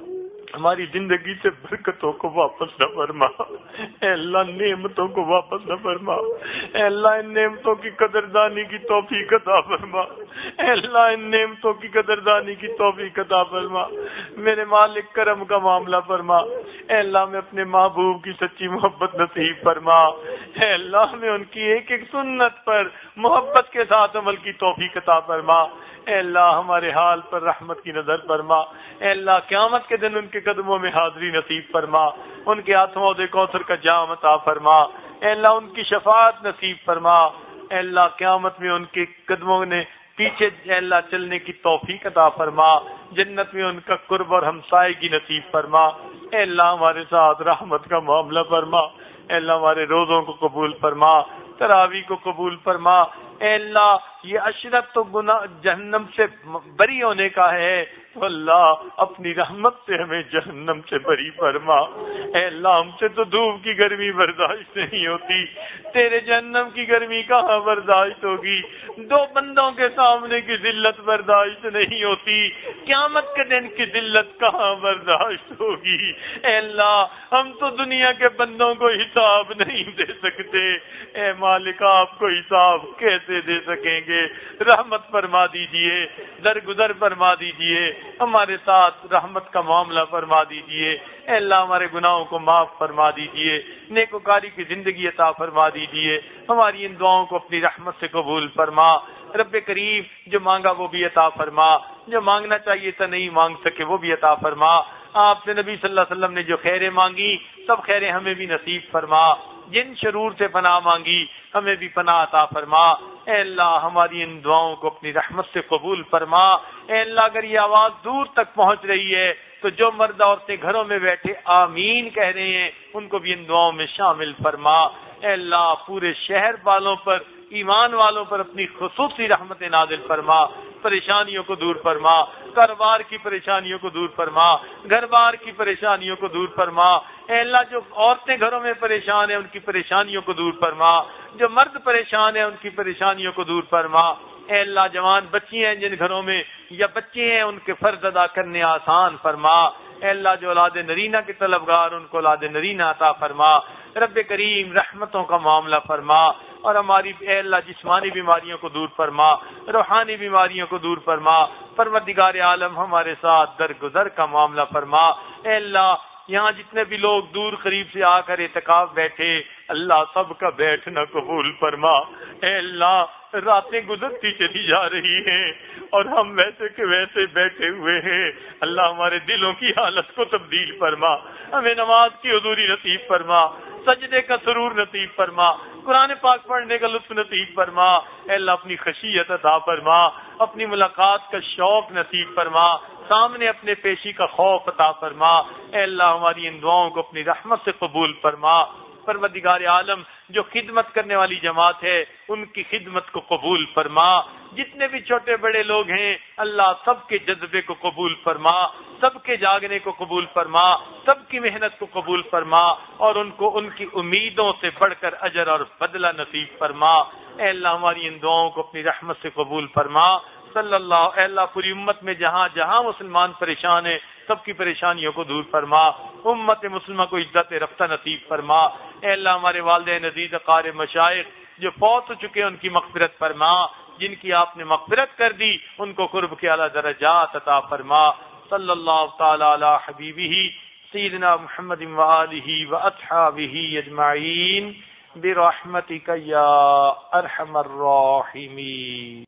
ہماری زندگی سے برکتوں کو واپس نہ فرما. اے اللہ نعمتوں کو واپس نہ فرما. اے اللہ ان نعمتوں کی قدردانی کی توفیق عطا فرما. اے اللہ ان نعمتوں کی قدردانی کی توفیق عطا فرما. میرے مالک کرم کا معاملہ فرما. اے اللہ میں اپنے محبوب کی سچی محبت نصیب فرما. اے اللہ میں ان کی ایک ایک سنت پر محبت کے ساتھ عمل کی توفیق عطا فرما. اے اللہ ہمارے حال پر رحمت کی نظر فرما. اے اللہ قیامت کے دن ان کے قدموں میں حاضری نصیب فرما. ان کے ہاتھوں عہد کوثر کا جام عطا فرما. اے اللہ ان کی شفاعت نصیب فرما. اے اللہ قیامت میں ان کے قدموں نے پیچھے اے اللہ چلنے کی توفیق عطا فرما. جنت میں ان کا قرب اور ہمسائیگی نصیب فرما. اے اللہ ہمارے ساتھ رحمت کا معاملہ فرما. اے اللہ ہمارے روزوں کو قبول فرما، تراویح کو قبول فرما. اے اللہ یہ عشرت تو گناہ جہنم سے بری ہونے کا ہے، تو اللہ اپنی رحمت سے ہمیں جہنم سے بری فرما. اے اللہ ہم سے تو دھوپ کی گرمی برداشت نہیں ہوتی، تیرے جہنم کی گرمی کہاں برداشت ہوگی؟ دو بندوں کے سامنے کی ذلت برداشت نہیں ہوتی، قیامت کے دن کی ذلت کہاں برداشت ہوگی؟ اے اللہ ہم تو دنیا کے بندوں کو حساب نہیں دے سکتے، اے مالک آپ کو حساب کیسے پیسے دے سکیں گے، رحمت فرما دیجئے، درگزر فرما دیجئے، ہمارے ساتھ رحمت کا معاملہ فرما دیجئے، اے اللہ ہمارے گناہوں کو معاف فرما دیجئے، نیکوکاری کی زندگی عطا فرما دیجئے، ہماری ان دعاؤں کو اپنی رحمت سے قبول فرما۔ رب کریم جو مانگا وہ بھی عطا فرما، جو مانگنا چاہیے تھا نہیں مانگ سکے وہ بھی عطا فرما۔ آپ سے نبی صلی اللہ علیہ وسلم نے جو خیریں مانگی سب خیریں ہمیں بھی نصیب فرما، جن شرور سے پناہ مانگی ہمیں بھی پناہ عطا فرما۔ اے اللہ ہماری ان دعاؤں کو اپنی رحمت سے قبول فرما۔ اے اللہ اگر یہ آواز دور تک پہنچ رہی ہے تو جو مرد عورتیں گھروں میں بیٹھے آمین کہہ رہے ہیں ان کو بھی ان دعاؤں میں شامل فرما۔ اے اللہ پورے شہر والوں پر، ایمان والوں پر اپنی خصوصی رحمت نازل فرما، پریشانیوں کو دور فرما، کاروبار کی پریشانیوں کو دور فرما، گھر بار کی پریشانیوں کو دور فرما۔ اے اللہ جو عورتیں گھروں میں پریشان ہیں ان کی پریشانیوں کو دور فرما، جو مرد پریشان ہیں ان کی پریشانیوں کو دور فرما۔ اے اللہ جوان بچی ہیں جن گھروں میں یا بچے ہیں ان کے فرض ادا کرنے آسان فرما۔ اے اللہ جو اولاد نرینہ کے طلبگار ان کو اولاد نرینہ عطا فرما۔ رب کریم رحمتوں کا معاملہ فرما اور ہماری اے اللہ جسمانی بیماریوں کو دور فرما، روحانی بیماریوں کو دور فرما۔ پروردگار عالم ہمارے ساتھ درگزر کا معاملہ فرما۔ اے اللہ یہاں جتنے بھی لوگ دور قریب سے آ کر اعتکاف بیٹھے اللہ سب کا بیٹھنا قبول فرما۔ اے اللہ راتیں گزرتی چلی جا رہی ہیں اور ہم ویسے کہ ویسے بیٹھے ہوئے ہیں، اللہ ہمارے دلوں کی حالت کو تبدیل فرما، ہمیں نماز کی حضوری نصیب فرما، سجدے کا سرور نصیب فرما، قرآن پاک پڑھنے کا لطف نصیب فرما۔ اے اللہ اپنی خشیت عطا فرما، اپنی ملاقات کا شوق نصیب فرما، سامنے اپنے پیشی کا خوف عطا فرما۔ اے اللہ ہماری ان دعاؤں کو اپنی رحمت سے قبول فرما۔ پروردگار عالم جو خدمت کرنے والی جماعت ہے ان کی خدمت کو قبول فرما، جتنے بھی چھوٹے بڑے لوگ ہیں اللہ سب کے جذبے کو قبول فرما، سب کے جاگنے کو قبول فرما، سب کی محنت کو قبول فرما اور ان کو ان کی امیدوں سے بڑھ کر اجر اور بدلہ نصیب فرما۔ اے اللہ ہماری ان دعاؤں کو اپنی رحمت سے قبول فرما۔ صلی اللہ اے اللہ پوری امت میں جہاں جہاں مسلمان پریشان ہیں سب کی پریشانیوں کو دور فرما، امت مسلمہ کو عزت رفتہ نصیب فرما۔ اے اللہ ہمارے والدین عزیز قاری مشائخ جو فوت ہو چکے ہیں ان کی مغفرت فرما، جن کی آپ نے مغفرت کر دی ان کو قرب کے اعلیٰ درجات عطا فرما۔ صلی اللہ تعالی علی حبیبہ سیدنا محمد وآلہ واصحابہ اجمعین برحمتک یا ارحم الراحمین۔